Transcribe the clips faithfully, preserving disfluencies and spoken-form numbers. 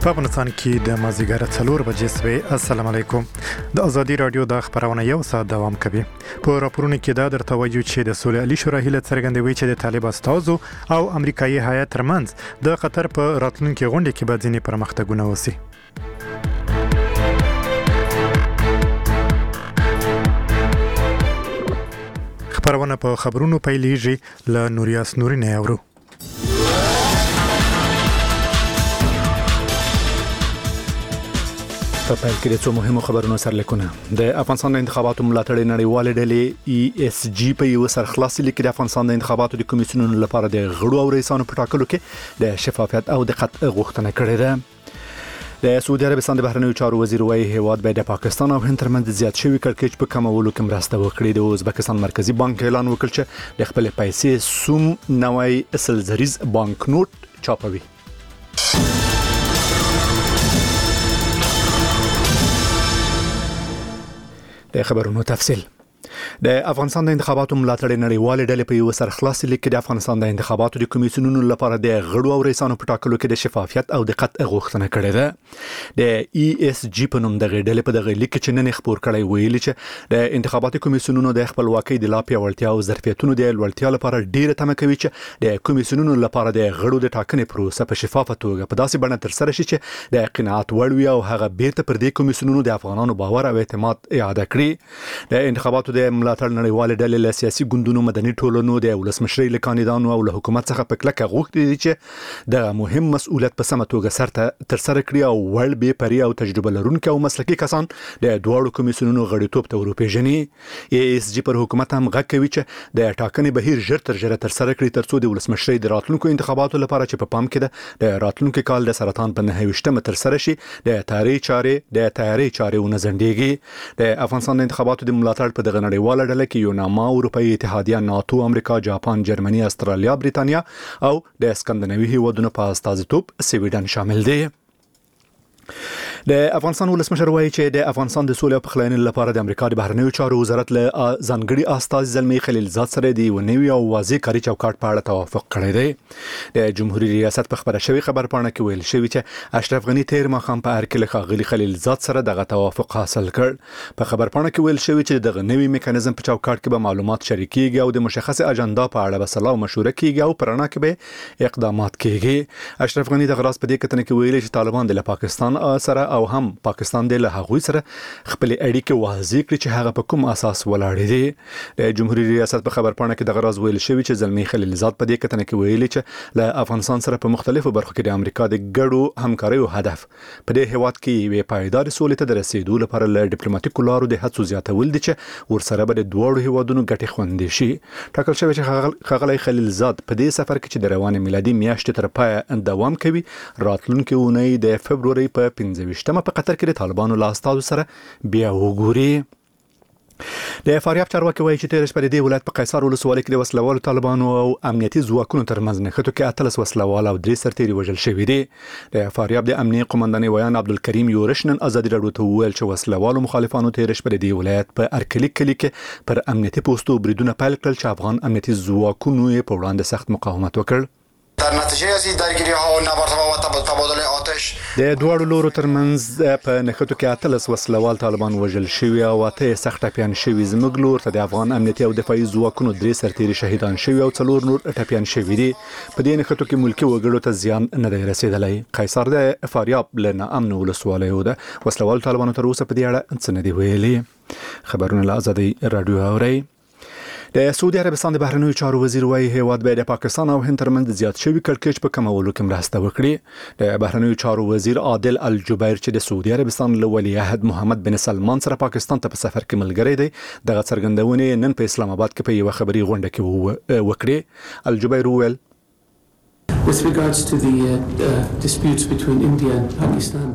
په افغانستان کې د مازیګر څلور بجې سوي. السلام علیکم. د ازادي رادیو د خبرونه یو ساعت دوام کوي. په راپورونو کې دا درته وایو چې د سولې علي شورا هیله څرګندوي چې د طالب استازو او امریکایي هیات ترمنځ د قطر په راتلونکي غونډه کې به ځینې پرمختګونه وشي. خبرونه په خبرونو پیلېږي له نوریاس نورینه اورو. په پیل کې د څو مهمو خبرونو سرلیکونه. د افغانستان د انتخاباتو ملاتړ نړیوال ډلې ای اس جی په یو سرخلاصي لیک د افغانستان د انتخاباتو د کمیسیونونو لپاره د غړو او رئیسانو په ټاکلو کې د شفافیت او دقت غوښتنه کړې ده. د سعودي عربستان د بهرنیو چارو وزیر وايي هیواد به د پاکستان او هند ترمنځ زیات شوی کړکېچ په کمولو کې مرسته وکړي. د ازبکستان مرکزی بانک اعلان وکړ چې د خپل پیسې سوم نوی سلزریز بانک نوٹ چاپوي. د خبرونو تفصیل. د افغانستان د انتخاباتو ملاتړ نړیوال ډلې په یو سرخلاصي لیک د افغانستان د انتخاباتو د کمیسیونونو لپاره د غړو او رئیسانو په ټاکلو کې د شفافیت او دقت غوښتنه کړې ده. د ای اس جی په نوم د ډلې په دغه لیک چې نن خبر کړی ویلي چې د انتخاباتي کمیسیونونو د خپلواکۍ د لا پیاوړتیا او ظرفیتونو د لوړتیا لپاره ډیره تمه کوي چې د کمیسیونونو لپاره د غړو د ټاکنې پروسه په شفافه توګه په داسې بڼه تر سره شي چې د قناعت وړ وي او هغه بیرته پر دې کمیسیونونو د افغانانو باور او اعتماد اعاده کړي. د انتخاباتو د ملاتړ نړیوال ډلې له سیاسي ګوندونو، مدني ټولنو، د ولسمشرۍ له کاندیدانو او له حکومت څخه په کلکه غوښتي دي چې د مهم مسؤلیت په سمه توګه سرته تر سره کړي او ول به پري او تجربه لرونکي او مسلکي کسان د دوړو کمیسیونونو غړیتوب ته ورپېژني. ای اس جی پر حکومت هم غږ کوي چې د ټاکنې بهیر ژر تر ژره تر سره کړي ترڅو د ولسمشرۍ د راتلونکو انتخاباتو لپاره چې په پام کې ده د راتلونکي کال د سرطان په نهه ویشتمه تر سره شي د تیاری چارې د تیاری چارې ونځنډيږي. د افغانستان د انتخاباتو د ملاتړ په دغه نړیواله ډله کې یوناما، اروپאי اتحادیه، ناتو، امریکا، جاپان، جرمني، استرالیا، بریتانیا او د اسکندناوي هیوادونو په استازیتوب سویډن شامل دي. د افغانستان ولسمشر وایي چې د افغانستان د سولې او پخلاینې لپاره د امریکا د بهرنیو چارو وزارت له ځانګړي استازي زلمی خلیلزاد سره د یو نوي او واضح کاري چوکاټ په اړه توافق کړی دی. د جمهوریت ریاست په خبره شوی خبر پاڼه کې ویل شوی چې اشرف غنی تیر مخام په ارکل خاغلی خلیلزاد سره دغه توافق حاصل کړ. په خبر پاڼه کې ویل شوی چې دغه نوي میکانیزم په چوکاټ کې به معلومات شریکيږي او د مشخص اجنډا په اړه به سلا او مشوره کیږي او پرانا کې به اقدامات کیږي. اشرف غنی د غراس په دې کتنه کې ویلي چې طالبان د پاکستان سره او هم پاکستان د له هغوی سره خپل اړیکې واضح کړي چې هغه په کوم اساس ولاړ دي. د جمهوریت ریاست په خبر پاڼه کې د غراز ویل شوی چې زلمی خلیلزاد په دې کتنه کې ویلي چې له افغانستان سره په مختلفو برخو کې د امریکا د ګډو همکاریو هدف په دې هیواد کې یو پایدار سولې ته د رسیدو لپاره له ډیپلوماټیکو لارو د هڅو زیاتول دي چې ورسره به د دوړو هیوادونو ګټې خوندې شي. ټاکل شوی چې خغلی خلیلزاد په دې سفر کې چې د روانې میلادي میاشتې تر پای دوام کوي راتلونکي اونۍ د فبرवरी په پنځه ویشتمه په قطر کې د طالبانو له استازو سره بیا وګوري. د فاریاب چارواکي وایي چې تیر شپه د ولایت په قیصر ولسوالۍ کې د وسلوالو طالبانو او امنیتي ځواکونو ترمنځ نښتو کې اتلس وسلوال او درې سرتیري وژل شوي دي. د فاریاب د امنیتي قومندان ویان عبدالکریم یورش نن ازادي راډیو ته وویل چې وسلوالو مخالفانو تیر شپه د ولایت په ارکلي کلي کې پر امنیتي پوسټو بریدونه پیل کړل چې افغان امنیتي ځواکونو په وړاندې سخت مقاومت وکړ. در نتیجه از این درگیری ها و نبردها و تبادل آتش د دوړو لورو ترمنځ په نښتو کې اتلس وسلوال طالبان وژل شوي او اته سخت ټپیان شوي. زموږ لور ته د افغان امنیتي او دفاعي ځواکونو درې سرتیري شهیدان شوي او څلور نور ټپیان شوي دي. په دې نښتو کې ملکي وګړو ته زیان نه دی رسیدلی. قیصر د فاریاب له ناامن ولسوالیو ده وسلوال طالبانو تر اوسه په دې اړه څه نه دی ویلي. خبرونه له ازادي راډیو اورئ. د سعودي عربستان د بهرنیو چارو وزیر وايي هیواد به د پاکستان او هند ترمنځ زیات شوی کړکېچ په کمولو کې مرسته وکړي. د بهرنیو چارو وزیر عادل الجبیر چې د سعودي عربستان له ولیعهد محمد بن سلمان سره پاکستان ته په سفر کې ملګری دی دغه څرګندونې نن په اسلام آباد کې په یو خبري غونډه کې وکړي. الجبیر وویل With regards to the uh, uh, disputes between India and Pakistan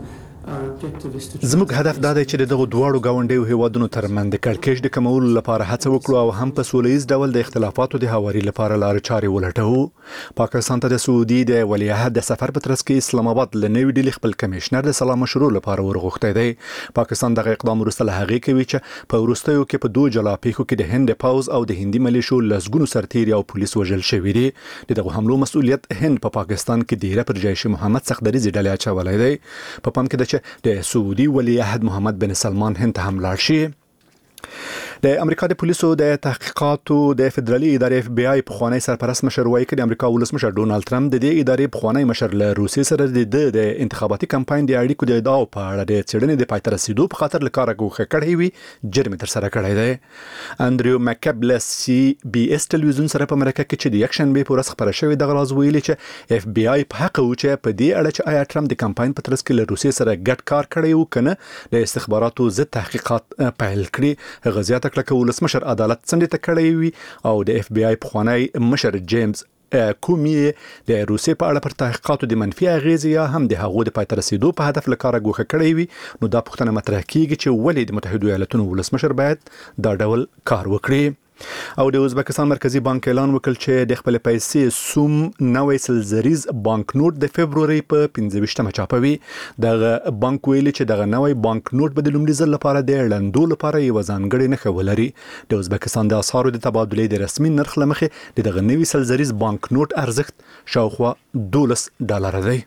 زموږ هدف دا دی چې دغه دواړو ګاونډیو هیوادونو ترمنځ د کړکېچ د کمولو لپاره هڅه وکړو او هم په سولهییز ډول د اختلافاتو د هواري لپاره لارې چارې ولټوو. پاکستان ته د سعودي د ولیعهد د سفر په ترڅ کې اسلام آباد له نوي ډیلي خپل کمشنر د سلا مشورو لپاره ورغوښتی دی. پاکستان دغه اقدام وروسته له هغې کوي چې په وروستیو کې په دوه جلا پیښو کې د هند پاوز او د هندي ملیشو لسګونو سرتیري او پولیس وژل شوي دي. دغه حملو مسؤلیت هند په پا پاکستان کې ډیره پر جیش محمد سخدریزي ډلې اچولی دی. په پام کې ده چې د سعودي ولیعهد محمد بن سلمان هند ته هم لاړ شي. د امریکا د پولیسو د تحقیقاتو د فدرالي ادارې اف بی آی پخوانی سرپرست مشر وایي چې د امریکا ولسمشر ډونالد ټرمپ د دې ادارې پخوانی مشر له روسیې سره د د انتخاباتي کمپاین د اړیکو د ادعاو په اړه د څېړنې د پای ته رسیدو په خاطر له کاره ګوښه کړی وي جرم تر سره کړی دی. انډریو مککب سی بي اس ټلویزیون سره په مرکه کې چې د یک شنبه په ورځ خبره شوې دغه راز ویلي چې اف بی آی په حق و چې په دې اړه چې آیا ټرمپ د کمپاین په ترڅ کې له روسیې سره ګډ کار کړی و کنه د استخباراتو ضد تحقیقات پیل کړي. غزيات کړه ولسمشر عدالت څنډه ته کړی وي او د اف بی آی پخوانی مشر جیمز کومي د روسیې په اړه پر تحقیقاتو د منفي اغیزې یا هم د هغو د پای ته رسیدو په هدف لکاره ګوښه کړی وي. نو دا پوښتنه مطرح کیږي چې ولې د متحده ایالاتونو ولسمشر باید دا ډول کار وکړي. او د ازبکستان مرکزی بانک اعلان وکړ چې د خپل پیسې سوم نوې سلزریز بانک نوٹ د فبروري په پنځه ویشتمه چاپوي. دغه بانک ویلي چې دغه نوې بانک نوٹ به د لومړي ځل لپاره د لندو لپاره یو ځانګړی نښه ولري. د ازبکستان د اسعارو د تبادلې د رسمي نرخ لمخې دغه نوې سلزریز بانک نوٹ ارزښت شاوخوا دولس ډالر دی.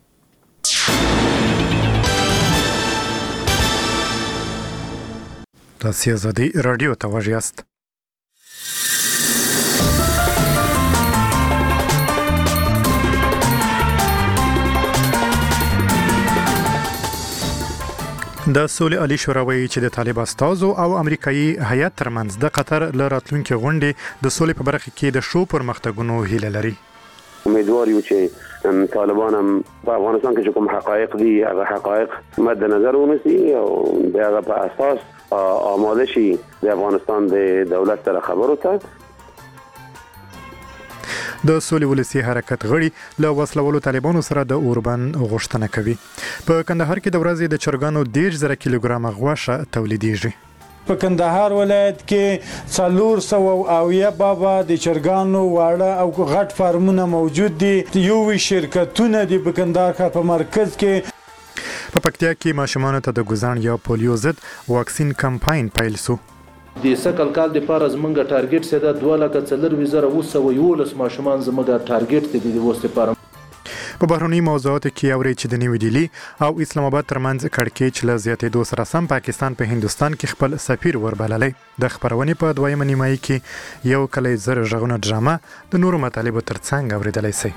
تاسو ازادي رادیو ته وژیاست. د سولې عالی شورا وایي چې د طالب استازو او امریکایي هیات ترمنځ د قطر له راتلونکي غونډې د سولې په برخه کې د شو پرمختګونو هیله لري. امیدوار یو چې طالبان هم په افغانستان کې کوم حقایق دي هغه حقایق مد نظر ونیسي او د هغه په اساس آماده شي د افغانستان د دولت سره خبرو ته. د سولې ولسی حرکت غړي له وسلوالو طالبانو سره د اوربن غوښتنه کوي. په کندهار کې د ورځې د چرګانو ډیر زره کیلوګرام غوښه تولیدېږي. په کندهار ولایت کې څلور سوه اویا بابا د چرګانو واړه او غټ فارمونه موجود دي. یو شرکتونه دي په کندهار ښار په مرکز کې. په پکتیا کې ماشومانو ته د ګوزان یا پولیو ضد واکسین کمپاین پیل شو. د سکل کال د پاره زمونږه ټارګټ ساده دوه لکه څلور وزره وسو یولس ماشومان زمونږه ټارګټ دی د وسته پاره. په بهرني موضوعاتو کې اوري چې د نیو ډیلی او اسلام آباد ترمنځ کړکېچ له زیاتېدو سره سم پاکستان په هندستان کې خپل سفیر وربللی. د خبرونې په دویمه نیمایي کې یو کلی زر ژغونه ډرامه د نورو مطالبو ترڅنګ اوریدلای شي.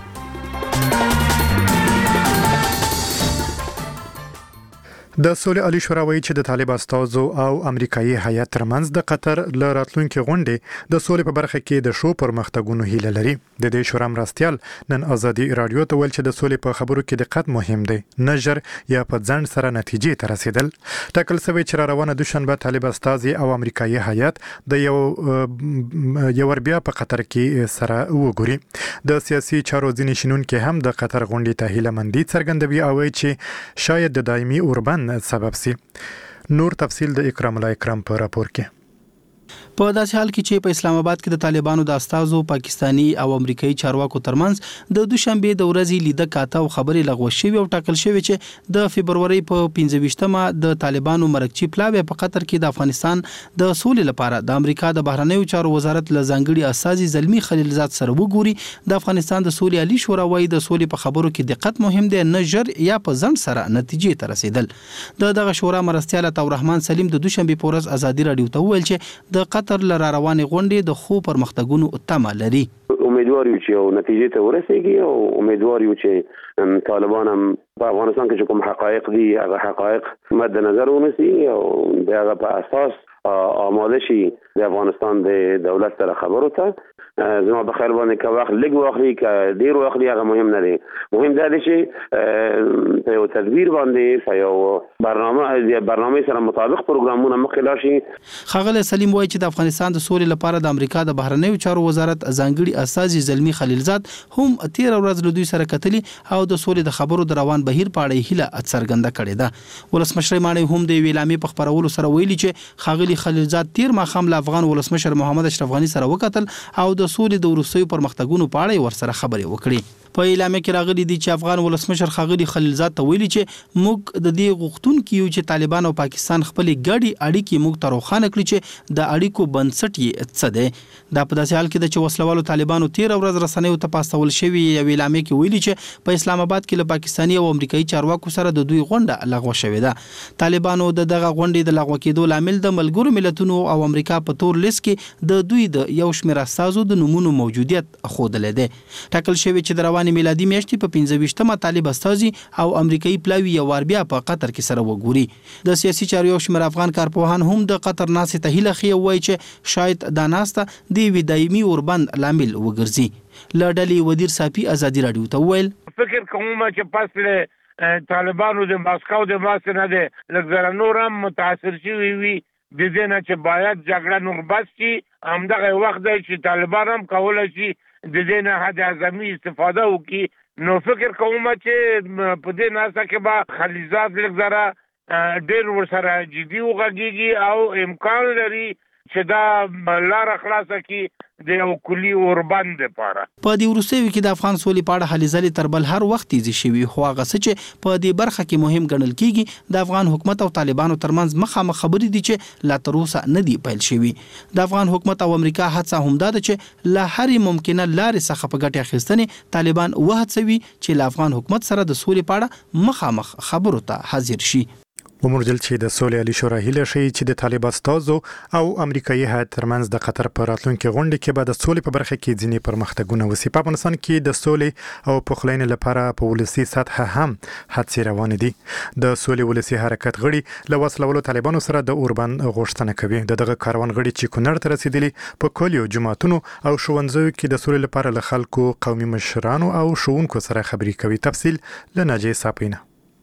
د سولې عالی شورا وایي چې د طالب استازو او امریکایي هیات ترمنځ د قطر له راتلونکي غونډې د سولې په برخه کې د شو پرمختګونو هیله لري. د دې شورا مرستیال نن ازادي رادیو ته ویل چې د سولې په خبرو کې دقت مهم دی، نه ژر یا په ځنډ سره نتیجې ته رسیدل. ټاکل شوی چې را روانه دوشنبه طالب استازي او امریکایي هیات د یو یو بیا په قطر کې سره وګوري. د سیاسي چارو ځینې شنونکي هم د قطر غونډې ته هیله مندي څرګندوي او وایي چې شاید د دایمي اوربن سبب سي. نور تفصیل د اکرام الله اکرام په راپور کې. په داسې حال کې چې په اسلام آباد کې د طالبانو د استازو پاکستانی او امریکایي چارواکو ترمنځ د دوشنبه د ورځې لیده کاته او خبرې لغوه شوې او ټاکل شوې چې د فبرवरी په پنځه ویشتمه د طالبانو مرکچی پلاوی په قطر کې د افغانستان د سولې لپاره د امریکا د بهرنیو چارو وزارت له ځانګړي استازي زلمی خلیلزاد سره وګوري. د افغانستان د سولې عالی شورا وايي د سولې په خبرو کې دقت مهم دی، نه ژر یا په ځنډ سره نتیجې ته رسیدل. د دغه شورا مرستیال عطا الرحمن سلیم د دوشنبه په ورځ ازادي رادیو ته ویل چې د قطر لره روانې غونډې د خو پرمختګونو تمه لري. امیدوار یو چې نتیجې ته ورسیږي او امیدوار یو چې طالبان هم په افغانستان کې کوم حقایق دي هغه حقایق مد نظر ونیسي او د هغه په اساس آماده شي د افغانستان د دولت سره خبرو ته. زما په خیر باندې که وخت لږ واخلي که ډېر واخلي هغه مهم نه دی. مهم دا دی چې په یو تدبیر باندې په یو برنامه برنامه سره مطابق پروګرامونه مخکې لاړ شي. ښاغلی سلیم وایي چې د افغانستان د سولې لپاره د امریکا د بهرنیو چارو وزارت ځانګړي استازي زلمي خلیلزاد هم تېره ورځ له دوی سره کتلي او د سولې د خبرو د روان بهیر په اړه هیله څرګنده کړې ده. ولسمشر ماڼۍ هم د یوې اعلامیې په خپرولو سره ویلي چې ښاغلي خلیلزاد تېر ماښام له افغان ولسمشر محمد اشرف غني سره وکتل او د سولې د وروستیو پرمختګونو په اړه ورسره خبرې وکړې. په اعلامیه کې راغلي دي چې افغان ولسمشر ښاغلي خلیلزاد ته ویلي چې موږ د دې غوښتونکي یو چې طالبان او پاکستان خپلې ګډې اړیکې موږ ته روښانه کړي چې د اړیکو بنسټ یې څه دی. دا په داسې حال کې ده چې وسلوالو طالبانو تېره ورځ رسنیو ته پاستول شوي یو اعلامیه کې ویلي چې په اسلام آباد کې له پاکستاني او امریکایي چارواکو سره د دوی غونډه لغوه شوې ده. طالبانو د دغه غونډې د لغوه کېدو لامل د ملګرو ملتونو او امریکا په تور لیست کې د دوی د یو شمېر استازو د نومونو موجودیت ښودلی دی. ټاکل شوی چې د روانې میلادي میاشتې په پنځه ویشتمه طالب استازي او امریکایي پلاوي یو وار بیا په قطر کې سره وګوري. د سیاسي چارو یو شمېر افغان کارپوهان هم د قطر ناستې ته هیله ښیي وایي چې شاید دا ناسته د یوې دایمي اوربند لامل وګرځي. له ډلې ودیر صافي ازادي راډیو ته وویل فکر کوم چې پس له طالبانو د ماسکو د ماسک نه ده لږ زره نور هم متاثر شوي وي د دې نه چې باید جګړه نور بس شي. همدغه وخت دی چې طالبان هم کولی شي د دې نه حد اعظمي استفاده وکړي. نو فکر کوم چې په دې ناسته کې به خلیلزاد لږ زره ډېر ورسره جدي وغږېږي او امکان لري چې دا لاره خلاصه کړي د یو کلي اوربند لپاره. په دې وروستیو کې د افغان سولې په اړه هلې ځلې تر بل هر وخت تیزې شوي، خو هغه څه چې په دې برخه کې مهم ګڼل کېږي د افغان حکومت او طالبانو ترمنځ مخامخ خبرې دي چې لا تر اوسه نه دي پیل شوي. د افغان حکومت او امریکا هڅه همدا ده چې له هرې ممکنه لارې څخه په ګټې اخیستنې طالبان وهڅوي چې له افغان حکومت سره د سولې په اړه مخامخ خبرو ته حاضر شي. ومرجل چې د سولې علی شورا هیله شي چې د طالب استازو او امریکایي هیات ترمنځ د قطر په راتلونکي غونډه کې به د سولې په برخه کې ځینې پرمختګونه وشي. په افغانستان کې د سولې او پخلاینې لپاره په ولسي سطح هم هڅې روانې دي. د سولې ولسي حرکت غړي له وسلوالو طالبانو سره د اوربند غوښتنه کوي. دغه کاروان غړي چې کونړ ته رسیدلي په کلیو جماعتونو او ښوونځیو کې د سولې لپاره له خلکو، قومي مشرانو او ښوونکو سره خبرې کوي. تفصیل له ناجیه ساپینا.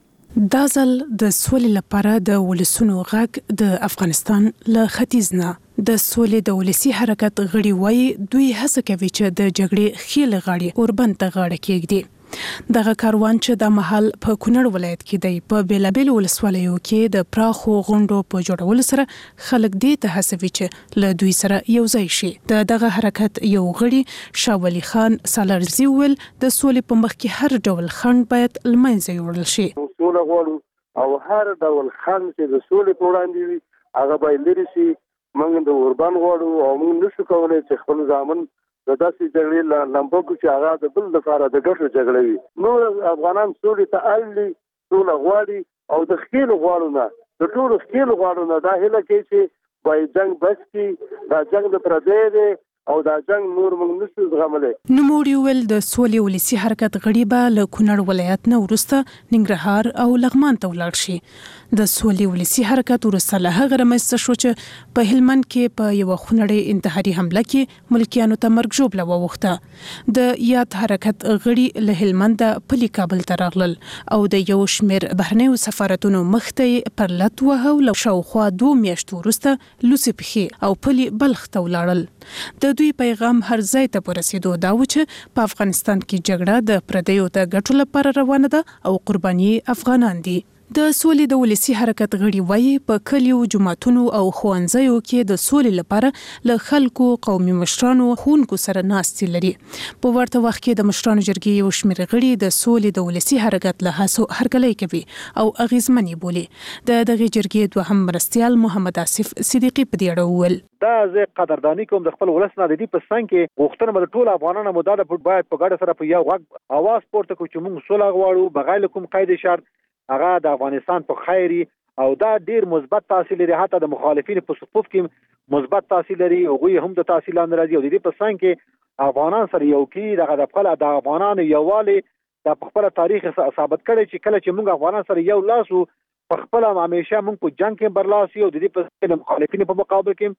دا ځل د سولې لپاره د ولسونو غږ د افغانستان له ختیځ نه د سولې د ولسي حرکت غړي وایي دوی هڅه کوي چې د جګړې ښې لغړي اوربند ته غاړه کېږدي. دغه کاروان چې د محل په کونړ ولایت کې دی په بیلابیل ولسوالیو کې د پراخو غونډو په جوړولو سره خلک دې ته هڅوي چې له دوی سره یو ځای شي. د دغه حرکت یو غړي شاه ولي خان سالارزي ویل د سولې په مخ کې هر ډول خنډ باید له منځه یوړل شي. سوله غواړو او هر ډول خنډ چې د سولې په وړاندې وي هغه باید لرې شي. موږ د اوربند غواړو او موږ نشو کولی چې خپل ځامن د داسې جګړې لمبو چې هغه د بل لپاره د ګټو جګړه وي. نو افغانان سولې ته اړ دي، سوله غواړي او د ښکېلو غواړو نه د ټولو ښکېلو غواړو نه دا هیله کوي چې باید جنګ بس کړي. دا جنګ د پردی دی او دا جنگ نور موږ نشو زغملی. نوموړي ویل د سولې ولسي حرکت غړي به له کونړ ولایت نه وروسته ننګرهار او لغمان ته ولاړ شي. د سولې ولسي حرکت وروسته له هغه رامنځته شو چې په هلمند کې په یوه خونړۍ انتحاري حمله کې ملکیانو ته مرګ ژوبله واوښته. د یاد حرکت غړي له هلمند پلي کابل ته راغلل او د یو شمېر بهرنیو سفارتونو مخ ته پر لت وهه او شاوخوا دوه میاشتو وروسته لوڅې پښې او پلي بلخ ته ولاړل. د دوی پیغام هر ځای ته ورسېدو دا و چې په افغانستان کې جګړه د پردیو د ګټو لپاره روانه ده او قرباني افغانان دي. د سولې د ولسي حرکت غړي وایي په کلیو، جماعتونو او ښوونځیو کې د سولې لپاره له خلکو، قومي مشرانو، ښوونکو سره ناستې لري. په ورته وخت کې د مشرانو جرګې یو شمېر غړي د سولې د ولسي حرکت له هڅو هرکلی کوي او اغېزمنې بولي. د دغې جرګې دوهم مرستیال محمد آصف صدیقي په دې اړه وویل دا زه قدردانی کوم د خپل ولس نه د دې په څنګ کې غوښتنه به د ټولو افغانانو مداله باید په ګډه سره په یو غږ اواز پورته کړو چې موږ سوله غواړو بغیر کوم قید شرط. هغه د افغانستان په خیري او دا ډیر مثبت تاثیر لري. حتی د مخالفینو په صفوف کې مثبت تاثیر لري. هغوی هم د تاثیر لاندې راځي او د دې په څنګ کې افغانان سره یو کی دغه د خپل د افغانانو یووالي د خپل تاریخ ثابت کړي چې کله چې موږ افغانان سره یو لاسو په خپل همیشه موږ په جنگ کې برلاسي او د دې په مخالفینو په مقابل کې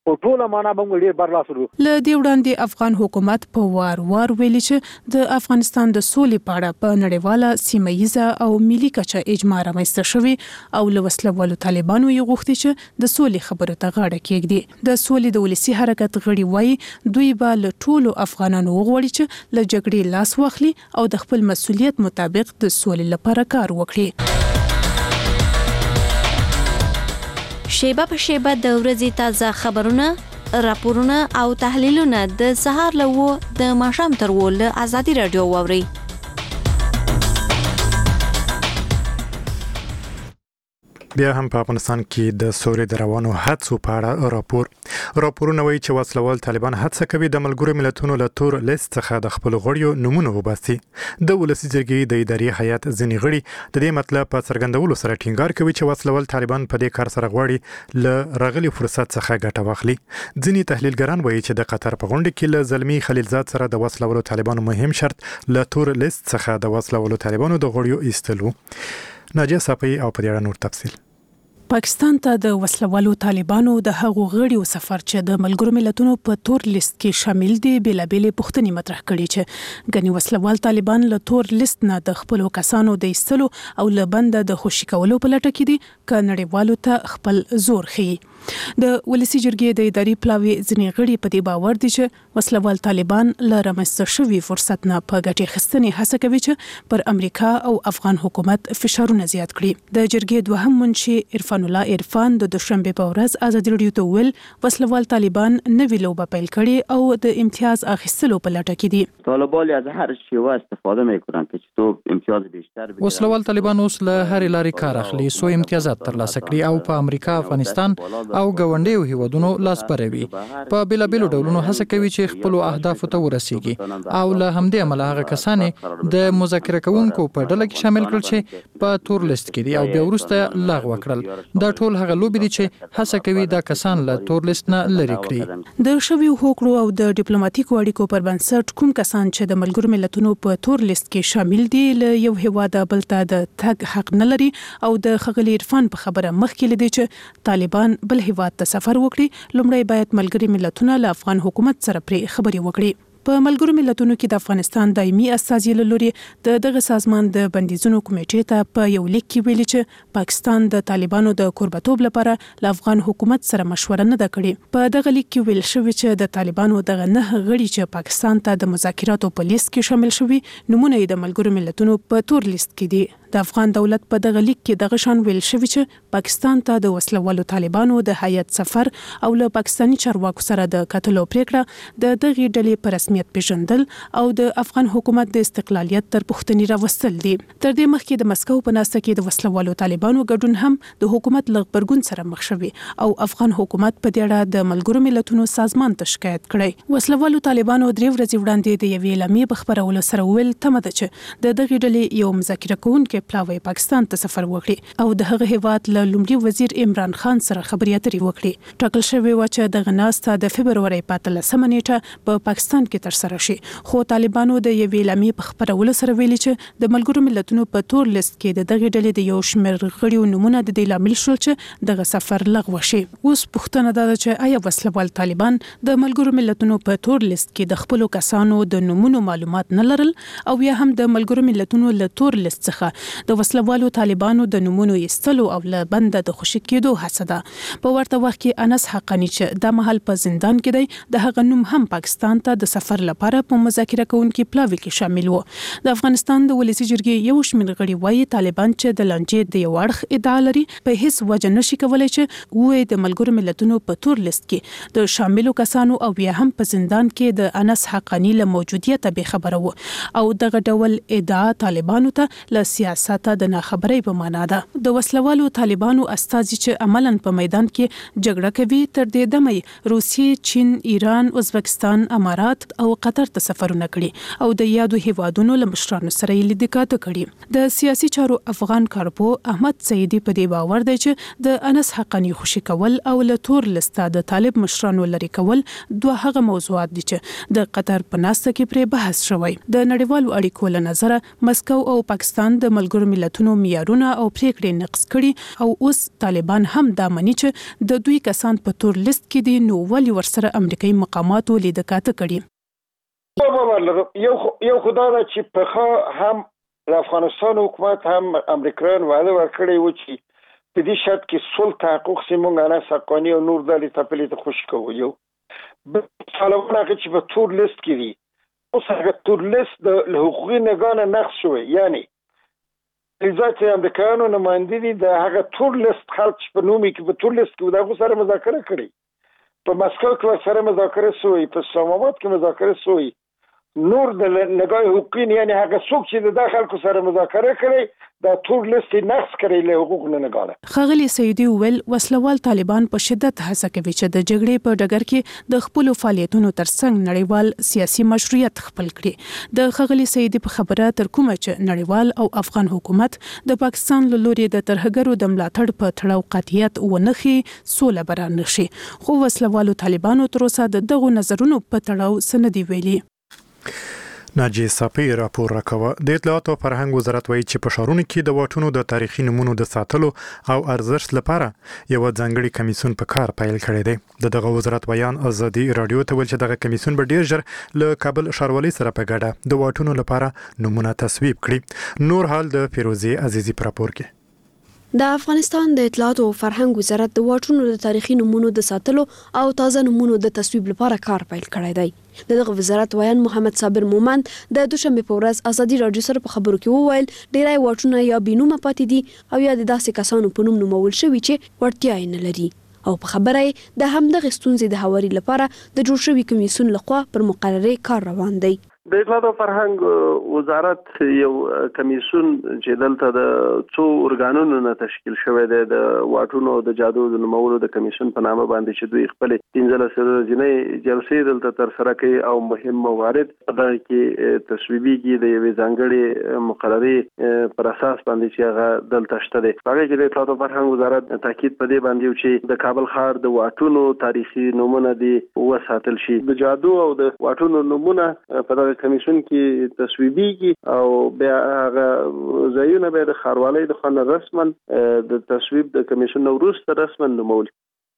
په ټوله معنا به ډیر برلاس ورو. ل دې وړاندې افغان حکومت په وار وار ویلي چې د افغانستان د سولې په اړه په نړیواله سیمه او ملي کچه اجماع رامنځته شوی او له وسلوالو طالبانو یې غوښتي چې د سولې خبرو ته غاړه کېږدي. د سولې د ولسی حرکت غړي وایي دوی به له ټولو افغانانو وغواړي چې له جګړې لاس واخلي او د خپل مسؤلیت مطابق د سولې لپاره کار وکړي. شیبه په شیبه د ورځې تازه خبرونه، راپورونه او تحلیلونه د سهار له و د ماښام تر و له ازادي رادیو واوري. بیا هم په افغانستان کې د سولې د روانو هڅو په اړه راپور راپورونه وایي چې وسلوال طالبان هڅه کوي د ملګرو ملتونو له تور لیست څخه د خپل غړیو نمونه وباسي. د ولسی جرګې د اداري هیئت ځینې غړي د دې مطلب په څرګندولو سره ټینګار کوي چې وسلوال طالبان په دې کار سره غواړي له راغلي فرصت څخه ګټه واخلي. ځینې تحلیلګران وایي چې د قطر په غونډه کې له زلمی خلیلزاد سره د وسلوال طالبانو مهم شرط له تور لیست څخه د وسلوال طالبانو د غړیو ایستلو. ناجیه صافی او په دې اړه نور تفصیل. پاکستان ته د وسلوالو طالبانو د هغو غړیو سفر چې د ملګرو ملتونو په تور لیست کې شامل دي بېلابېلې پوښتنې مطرح کړي چې غني وسلوال طالبان له تور لیست نه د خپل کسانو د ایستلو او له بند د خوشي کولو په لټه کې دي ک نړیوالو ته خپل زور خي. د ولسی جرګې د اداري پلاوی ځینې غړي په دې باور دي چې وسلوال طالبان له رامنځته شوي فرصت نه په ګټې اخیستنې هڅه کوي چې پر امریکا او افغان حکومت فشارونه زیات کړي. د جرګې دوهم منشي عرفان الله عرفان د دوشنبه په ورځ ازادي رادیو ته ویل وسلوال طالبان نوې لوبه پیل کړي او د امتیاز اخیستلو په لټه کې دي. طالبان از هر شیوه استفاده میکنن که چطور امتیاز بیشتر بگیرن. وسلوال طالبان اوس له هر لارې کار اخلي سو امتیازات ترلاسه کړي او په امریکا، افغانستان او ګاونډیو هیوادونو لاس بروي. په بیلابیلو ډولونو هڅه کوي چې خپل اهدافو ته ورسیږي او له همدې عمله هغه کسانې د مذاکره کوونکو په ډله کې شامل کړل چې په تور لیست کې دي او بیا وروسته لغوه کړل. دا ټول هغه لوبې دي چې هڅه کوي دا کسان له تور لیست نه لري کړي. د شویو هوکړو او د ډیپلوماټیکو اړیکو پر بنسټ کوم کسان چې د ملګرو ملتونو په تور لیست کې شامل دي له یو هیواد بل ته د تګ حق نه لري او د خغلی عرفان په خبره مخکې لیدي چې طالبان بل هیواد ته سفر وکړي لومړی باید ملګري ملتونه له افغان حکومت سره پرې خبري وکړي. په ملګرو ملتونو کې د افغانستان دایمي استازي لوري د دغه سازمان د بندیزونو کمیټې ته په یو لیک کې ویلي چې پاکستان د طالبانو د قربتوب لپاره له افغان حکومت سره مشوره نه ده کړې. په دغه لیک کې ویل شوی چې د طالبانو دغه نه غړي چې پاکستان ته د مذاکراتو په لیست کې شامل شوي نمونه یې د ملګرو ملتونو په تور لیست کې دي. د افغان دولت په دغه لیک کې دغه شان ویل شوی چې پاکستان ته د وسلوالو طالبانو د هیئت سفر او له پاکستاني چارواکو سره د کتلو پریکړه د دغه ډلې په رسمیت پیژندل او د افغان حکومت د استقلالیت تر پوښتنې راوستل دي. تر دې مخکې د مسکو په ناسته کې د وسلوالو طالبانو ګډون هم د حکومت له غبرګون سره مخ شوی او افغان حکومت په دې اړه د ملګرو ملتونو سازمان ته شکایت کړی. وسلوالو طالبانو درې ورځې وړاندې د یوې اعلامیې په خبرولو سره ویل تمه ده چې د دغه ډلې یو مذاکره کوونکی پلاوی پاکستان ته سفر وکړي او د هغه هیواد له لومړي وزیر عمران خان سره خبرې اترې وکړي. ټاکل شوی و چې دغه ناسته د فبرورۍ په اتلسمه نیټه په پاکستان کې تر سره شي. خو طالبانو د یوې اعلامیې په خبرولو سره ویلي چې د ملګرو ملتونو په تور لیست کې د دغه ډلې د یو شمېر غړیو نمونه د دې لامل شول چې دغه سفر لغوه شي. اوس پوښتنه ده چې آیا وسلوال طالبان د ملګرو ملتونو په تور لیست کې د خپل کسانو د نمونو معلومات نه لرل او یا هم د ملګرو ملتونو له تور لیست څخه د وسلوالو طالبانو د نمونو ایستلو او له بند د خوشي کېدو هڅه ده. په ورته وخت کې انس حقانی چې د محل په زندان کې دی د هغه نوم هم پاکستان ته د سفر لپاره په مذاکره کوونکي پلاوی کې شامل و. د افغانستان د ولسی جرګې یو شمېر غړي وایي طالبان چې د لانجې د یو اړخ ادعا لري په هیڅ وجه نشي کولای چې وې د ملګرو ملتونو په تور لیست کې د شاملو کسانو او بیا هم په زندان کې د انس حقانی له موجودیت به خبره و او دغه ډول ادعا طالبانو ته له سیاست د ناخبرۍ په معنا ده. د وسلوالو طالبانو استازي چې عملاً په میدان کې جګړه کوي تر دې دمه روسیې، چین، ایران، ازبکستان، امارات او قطر ته سفرونه کړي او د یادو هیوادونو له مشرانو سره یې لیدکاته کړي. د سیاسي چارو افغان کارپو احمد سعیدي په دې باور دی چې د انس حقانی خوشي کول او له تور لیسته د طالب مشرانو لري کول دوه هغه موضوعات دي چې د قطر په ناسته کې پرې بحث شوی. د نړیوالو اړیکو له نظره مسکو او پاکستان د ملګرو ملتونو معیارونه او پریکړې نقض کړي او اوس طالبان هم دا مني چې د دوی کسان په تور لیست کې دي، نو ولې ورسره امریکایي مقاماتو لیدکاته کړي؟ بابا یو یو خدای دا چې په هم د افغانستان حکومت هم امریکایان وعده ورکړی و چې په دې شرط کې صلح تحقق سي مونږ نه سقانی او نور دالي تپلې ته خوش کوو. یو طالبان هغه چې په تور لیست کې دي، اوس هغه تور لیست د حقوقي نگاه نه نقض شوی، یعنی ریاست امریکایانو نماینده دي د هغه تور لیست خلک په نومي کې په تور لیست کې دغه سره مذاکره کړي، په مسکو کې سره مذاکره شوی، په اسلام آباد کې مذاکره شوی، نور د نگاه حقوقي یعنی هغه څوک چې د خلکو سره مذاکره کړي دا تور لیست نقض کړي له حقوق نه نگاه. خغلی سیدی ویل وسلوال طالبان په شدت هڅه کوي چې د جګړې په ډګر کې د خپل فعالیتونو ترڅنګ نړیوال سیاسي مشروعیت خپل کړي. د خغلی سیدی په خبره تر کومه چې نړیوال او افغان حکومت د پاکستان له لوري د ترهګرو د ملاتړ په تړاو قاطعیت ونخي سوله بران نشي، خو وسلوالو طالبانو تر اوسه د دغو نظرونو په تړاو سندي ویلي. ناجی صافی راپور راکوه. د اطلاعات او فرهنګ وزارت وایي چې په ښارونو کې د واټونو د تاریخي نمونو د ساتلو او ارزښت لپاره یو ځانګړي کمیسیون په کار پیل کړی دی. دغه وزارت بیان ازادي رادیو ته ویل چې دغه کمیسیون به ډیر ژر له کابل ښاروالۍ سره په ګډه د واټونو لپاره نمونه تصویب کړي. نور حال د فیروزي عزیزی په راپور کې. د افغانستان د اطلاعات او فرهنګ وزارت د واټونو د تاریخي نمونو د ساتلو او تازه نمونو د تصویب لپاره کار پیل کړی دی. دغه وزارت ویان محمد صابر مومند د دوشنبه په ورځ ازادي رادیو سره په خبرو کې وویل ډیری واټونه یا بینومه پاتې دي او یا د داسې کسانو په نوم نومول شوي چې وړتیا یې نه لري، او په خبره یې د همدغه ستونزې د هواري لپاره د جوړ شوي کمیسیون لخوا پر مقررې کار روان دی. د اطلاعات او فرهنګ وزارت یو کمیسیون چې دلته د څو ارګانونو نه تشکیل شوی دی د واټونو د جادو د نومولو د کمیسیون په نامه باندې چې دوی خپل پنځلس ورځې جلسې دلته تر سره کوي او مهم موارد په دغه کې تصویبیږي د یوې ځانګړې مقررې پر اساس باندې چې هغه دلته شته دی. هغه کې د اطلاعات او فرهنګ وزارت تاکید په دې باندې چې د کابل ښار د واټونو تاریخي نمونه دي وساتل شي. د جادو او د واټونو نمونه په دغه کمیسیون کې تصویبیږي او بیا هغه ځایونه به د ښاروالۍ د خوا رسما د تصویب د کمیسیون وروسته رسما نومول.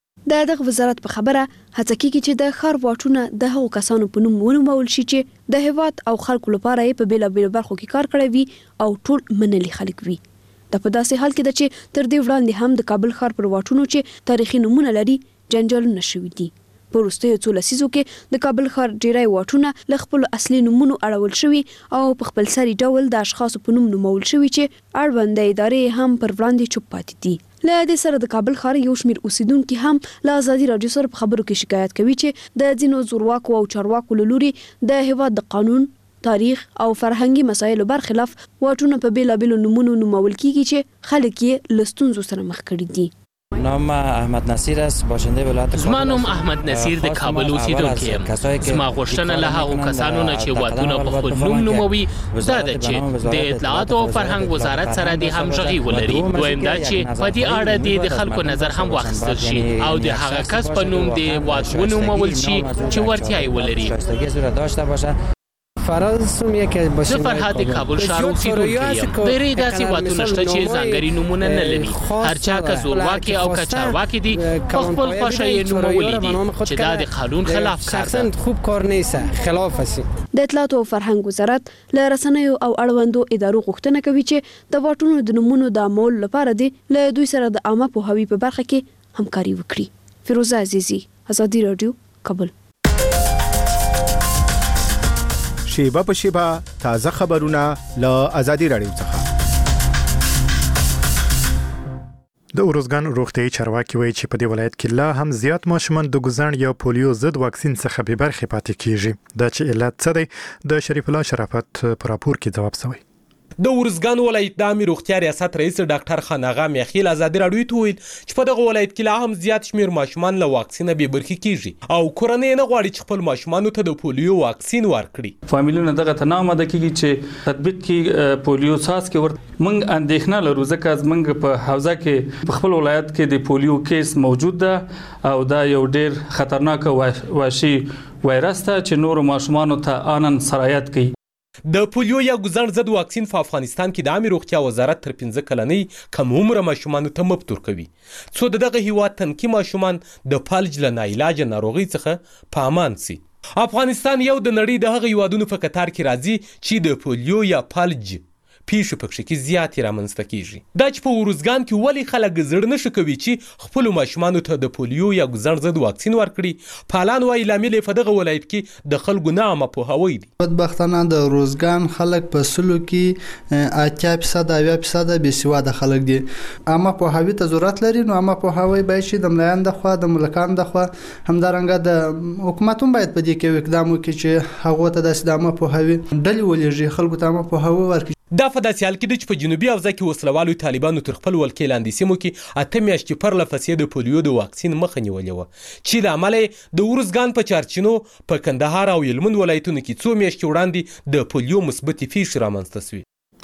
د دغه وزارت په خبره هڅه کیږي چې د ښار واټونه د هغو کسانو په نوم ونومول شي چې د هیواد او خلکو لپاره یې په بیلابیلو برخو کې کار کړی وي او ټول منلي خلک وي. دا په داسې حال کې ده چې تر دې وړاندې هم د کابل ښار پر واټونو چې تاریخي نمونه لري جنجالونه شوي دي. په وروستیو څو لسیزو کې د کابل ښار ډیری واټونه له خپلو اصلي نومونو اړول شوي او په خپلسري ډول د اشخاصو په نوم نومول شوي چې اړونده ادارې هم پر وړاندې چوپ پاتې دي. له دې سره د کابل ښار یو شمېر اوسیدونکي هم له ازادي رادیو سره په خبرو کې شکایت کوي چې د ځینو زورواکو او چارواکو له لوري د هیواد د قانون، تاریخ او فرهنګي مسایلو برخلاف واټونه په بیلابیلو نومونو نومول کیږي چې خلک یې له ستونزو سره مخ کړي دي. نام احمد نصیر است، باشنده ولایت کابل. زما نوم احمد نصیر د کابل اوسیدونکی یم. زما غوښتنه له هغو کسانو نه چې واټونه په خپل نوم نوموي دا ده چې د اطلاعات او فرهنګ وزارت سره د همغږي ولري. دویم دا چې په دې اړه د خلکو نظر هم واخیستل شي او د هغه کس په نوم د واټ ونومول شي چې ورتیا یې ولري. فرض یکی از زه فرهاد کابل ښار اوسیدونکی یم. ډېری داسې واټونه شته چې ځانګړي نومونه نه لري. هر چا که زورواکي او که چارواکي دي په خپل خوښه یې نومولي دي چې دا د قانون خلاف کار ده. خوب کار نیست، خلاف است. د اطلاعات او فرهنګ وزارت له رسنیو او اړوندو ادارو غوښتنه کوي چې د واټونو د نومونو د عمل لپاره دي له دوی سره د عامه پوهاوي په برخه کې همکاري وکړي. فیروزه عزیزی، ازادي رادیو، کابل. شیبه په شیبه تازه خبرونه له ازادي رادیو څخه. د اورزګان روغتیايي چارواکي وایي چې په دې ولایت کې لا هم زیات ماشومان د ګوزڼ یا پولیو ضد واکسین څخه بې برخې پاتې کیږي. دا چې علت څه دی د شریف الله شرافت په راپور کې ځواب شوی. د اورزګان ولایت د عامه روغتیا ریاست رئیس ډاکټر خان اغا میخیل ازادي رادیو ته ویل چې په دغه ولایت کې لا هم زیات شمیر ماشومان له واکسینه بې برخې کیږي او کورنۍ نه غواړي چې خپل ماشومانو ته د پولیو واکسین ورکړي. فامیلونه دغه ته نه آماده کیږي چې تطبیق کې پولیو ساس کې ورته موږ اندېښنه لرو ځکه زموږ په حوزه کې په خپل ولایت کې د پولیو کیس موجود ده او دا یو ډیر خطرناک وحشي وایرس ده چې نور ماشومانو ته آنن سرایت کوي. د پولیو یا ګوزڼ ضد واکسین په افغانستان کې د عامه روغتیا وزارت تر پنځه کلنۍ کم عمره ماشومانو ته مفت ورکوي څو د دغه هیواد تنکي ماشومان د فلج له ناعلاجه ناروغۍ څخه په امان سي. افغانستان یو د نړۍ د هغه هیوادونو په کتار کې راځي چې د پولیو یا فلج پیښو پکښې کې زیاتې رامنځته کیږي. دا چې په ارزګان کې ولې خلک زړه نشي کوي چې خپلو ماشومانو ته د پولیو یا ګوزڼ ضد واکسین ورکړي. فعالان وایي لامل یې په دغه ولایت کې د خلکو نه عامه پوهاوی دی. بدبختانه د ارزګان خلک په سلو کې اتیا فیصد اویا فیصد بېسواده خلک دي. عامه پوهاوی ته ضرورت لري. نو عامه پوهاوی باید چې د ملایان د خوا د ملکانو د خوا همدارنګه د حکومت هم باید په دې کې اقدام وکړي چې هغو ته داسې د عامه پوهاوی ډلې ولېږي، خلکو ته عامه پوهاوی ورکړي. دا په داسې حال کې ده چې په جنوبي حوزه کې وسلوالو طالبانو تر خپل ولکې لاندې سیمو کې اته میاشتې پرله پسې د پولیو د واکسین مخه نیولې وه چې له امله یې د ارزګان په چارچینو په کندهار او هلمند ولایتونو کې څو میاشتې وړاندې د پولیو مثبتې پیښې رامنځته سوې.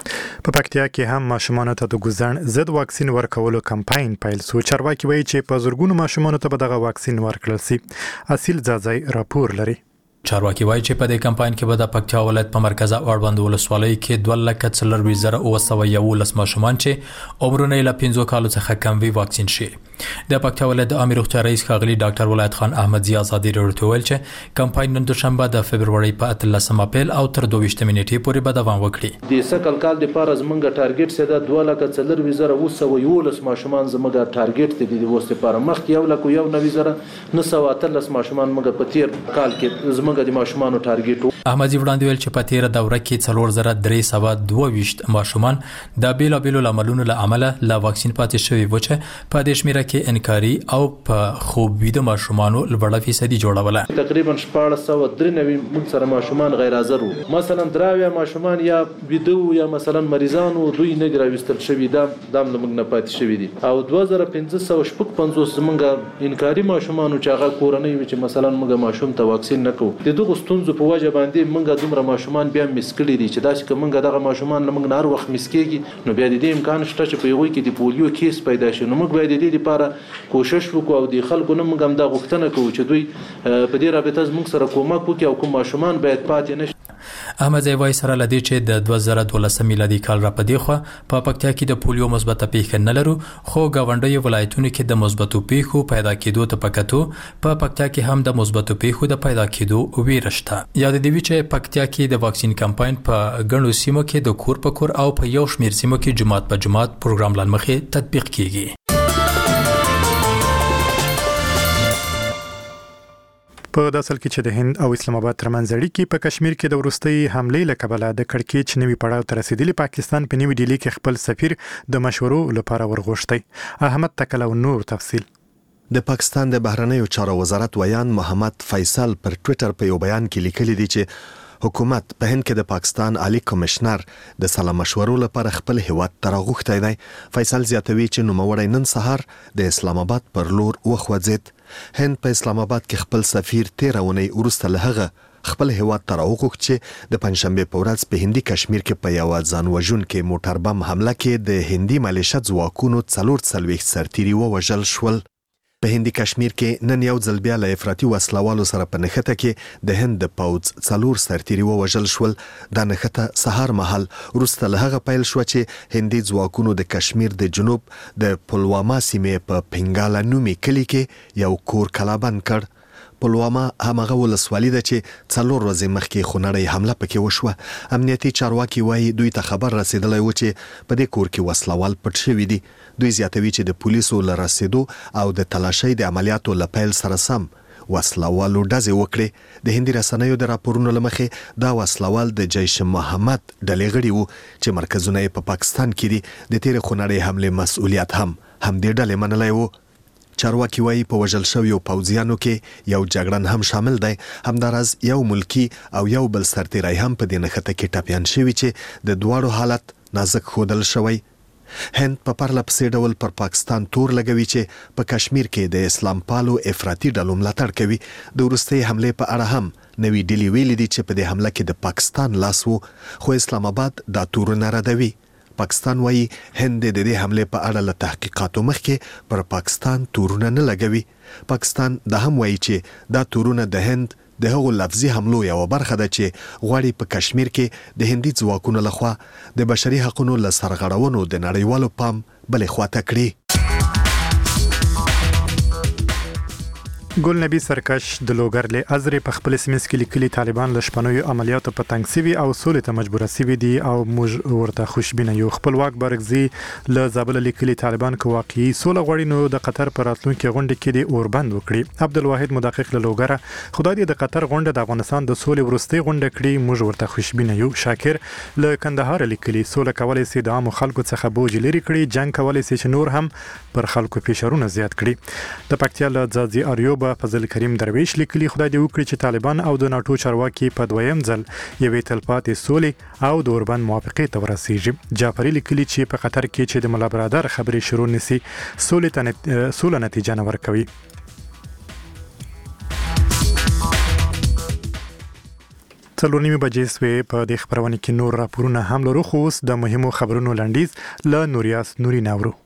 په پکتیا کې هم ماشومانو ته د ګوزڼ ضد واکسین ورکولو کمپاین پیل سو. چارواکي وایي چې په زرګونو ماشومانو ته به دغه واکسین ورکړل سي. اصیل ځاځی راپور لري. چارواکي وایي چې په دې کمپاین کې به د پکتیا ولایت په مرکز اړوند ولسوالۍ کې دوه لکه څلور زره اوه سوه یولس ماشومان چې عمرونه یې له پنځو کالو څخه کم وي واکسین شي. د پکتیا ولایت د عامه روغتیا رئیس ښاغلي ډاکټر ولایت خان احمدزي ازادي راډیو ته ویل چې کمپاین نن دوشنبه د فبرورۍ په اتلسم اپریل او تر دوه ویشتمې نیټې پورې به دوام وکړي. د سکل کال لپاره زموږ ټارګټ سه د دوه لکه څلور زره اوه سوه یولس ماشومان زموږ ټارګټ دی د وسته لپاره مخکې یو لکه یو نوي زره نه سوه اتلس ماشومان موږ په تیر کال کې زموږ د ماشومانو احمدزي وړاندې ویل چې په تیره دوره کې څلور زره درې سوه دوه ویشت ماشومان د بیلابیلو لاملونو له امله له واکسین پاتې شوي وو چې په دې شمېره کې انکاري او په خوب ویده ماشومانو لوړه فیصدي جوړوله. تقریبا شپاړس سوه درې نوي موږ سره ماشومان غیر حاضر وو. مثلا درې اویا ماشومان یا ویده وو یا مثلا مریضان وو، دوی نه دي راویستل شوي، دا دا هم له موږ نه پاتې شوي دي. او دوه زره پنځه سوه شپږ پنځوس زموږ انکاري ماشومانو چې هغه کورنۍ وي چې مثلا موږ ماشوم ته واکسین نه کوو. د دغو ستونزو په وجه باندې موږ دومره ماشومان بیا مس کړي دي چې داسې که موږ دغه ماشومان له موږ نه هر وخت مس کېږي نو بیا د دې امکان شته چې په هغوی کې د پولیو کیس پیدا شي. نو موږ باید د دې لپاره کوشش وکړو او د خلکو نه موږ همدا غوښتنه کوو چې دوی په دې رابطه زموږ سره کومک وکړي او کوم ماشومان باید پاتې نه شي. احمدزي وایي سره له دې چې د دوه زره دولسم میلادي کال را په دې خوا په پکتیا کې د پولیو مثبته پیښه نه لرو، خو ګاونډیو ولایتونو کې د مثبتو پیښو پیدا کېدو ته پکتو په پکتیا کې هم د مثبتو پیښو د پیدا کېدو ویره شته. یاد دی چې پکتیا کې د واکسین کمپاین په ګڼو سیمو کې د کور په کور او په یو شمېر سیمو کې جماعت په جماعت پروګرام لاندې مخې تطبیق کیږي. په داسل کې چې د هند او اسلام آباد ترمنځ اړیکې په کشمیر کې د وروستۍ حملې له کبله د کړکېچ نوي پړاو ته رسیدلی، پاکستان په نیوي ډیلي کې خپل سفیر د مشورو لپاره ورغوښتی. احمد تکل او نور تفصیل. د پاکستان د بهرنیو چارو وزارت ویان محمد فیصل پر ټوئیټر په یو بیان کې لیکلي دي چې حکومت په هند کې د پاکستان عالی کمشنر د سلا مشورو لپاره خپل هیواد ته راغوښتی دی. فیصل زیاتوي چې نوموړی نن سهار د اسلام آباد پر لور وخوځېد. هند په اسلام آباد کې خپل سفیر تیره اونۍ وروسته له هغه خپل هیواد ته راوغوښت چې د پنځشنبې په ورځ په هندي کشمیر کې په یوه ځان وژونکې موټر بم حمله کې د هندي ملیشه ځواکونو څلور څلوېښت سرتیري ووژل شول. په هندي کشمیر کې نن یو ځل بیا له افراطي وسلوالو سره په نښته کې د هند د پوځ څلور سرتیري ووژل شول. دا نښته سهار مهال وروسته له هغه پیل شوه چې هندي ځواکونو د کشمیر د جنوب د پلواما سیمې په پنګالا نومي کلي کې یو کور کلابند کړ. پلواما همغه ولسوالي ده چې څلور ورځې مخکې خونړۍ حمله پکې وشوه. امنیتي چارواکي وایي دوی ته خبر رسیدلی و چې په دې کور کې وسلوال پټ شوي دي. دوی زیاتوي چې د پولیسو له رسیدو او د تلاشۍ د عملیاتو له پیل سره سم وسلوالو ډزې وکړې. د هندي رسنیو د راپورونو له مخې دا وسلوال د جیش محمد ډلې غړي وو چې مرکزونه یې په پاکستان کې دي. د تېرې خونړۍ حملې مسؤلیت هم همدې ډلې منلی و. چارواکي وایي په وژل شویو پوځیانو کې یو جګړن هم شامل دی. همداراز یو ملکی او یو بل سرتیری هم په دې نښته کې ټپیان شوي چې د دواړو حالت نازک ښودل شوی. هند په پرله پسې ډول پر پاکستان تور لګوي چې په کشمیر کې د اسلام پالو افراطي ډلو ملاتړ کوي. د وروستۍ حملې په اړه هم نوي ډیلي ویلي دي چې په دې حمله کې د پاکستان لاس وو، خو اسلام آباد دا تورونه ردوي. پاکستان وایي هند د دې حملې په اړه له تحقیقاتو مخکې پر پاکستان تورونه نه لګوي. پاکستان دا هم وایي چې دا تورونه د هند د هغو لفظي حملو یو برخه ده چې غواړي په کشمیر کې د هندي ځواکونو لخوا د بشري حقوقو له سرغړونو د نړیوالو پام بلې خواته کړي. ګل نبی سرکش د لوګر له ازرې په خپل سیمه کې لیکلي طالبان له شپنوي عملیاتو په تنګ سوي او سولې ته مجبور سوي دي او موږ ورته خوشبینه یو. خپلواک برګزي له زابل لیکلي طالبان کو واقعي سوله غوړي نو د قطر پر راتلونکو غونډه کې د اوربند وکړي. عبدالواحد مدقق له لوګر خدای دې د قطر غونډه د افغانستان د سولې ورستي غونډه کړي موږ ورته خوشبینه یو. شاکر له کندهار لیکلي سوله کولای سي د عام خلکو څخه بوج لري کړي جنگ کولای سي چې نور هم پر خلکو فشارونه زیات کړي. د پکتیا له ځاځي اریوب فضل کریم درویش لیکلي خدای دې وکړي چې طالبان او د ناتو چارواکي په دویم ځل یوې تلپاتې سولې او د اوربند موافقې ته ورسیږي. جعفری لیکلي چې په قطر کې چې د ملا برادر خبرې شروع نسی سولې ته سوله نتیجه نه ورکوي. څلور نیمه بجې سوې په دې خبرونه کې نور راپورونه هم لرو خو اوس د مهمو خبرونو لنډیز له نوریاس نوري ناورو.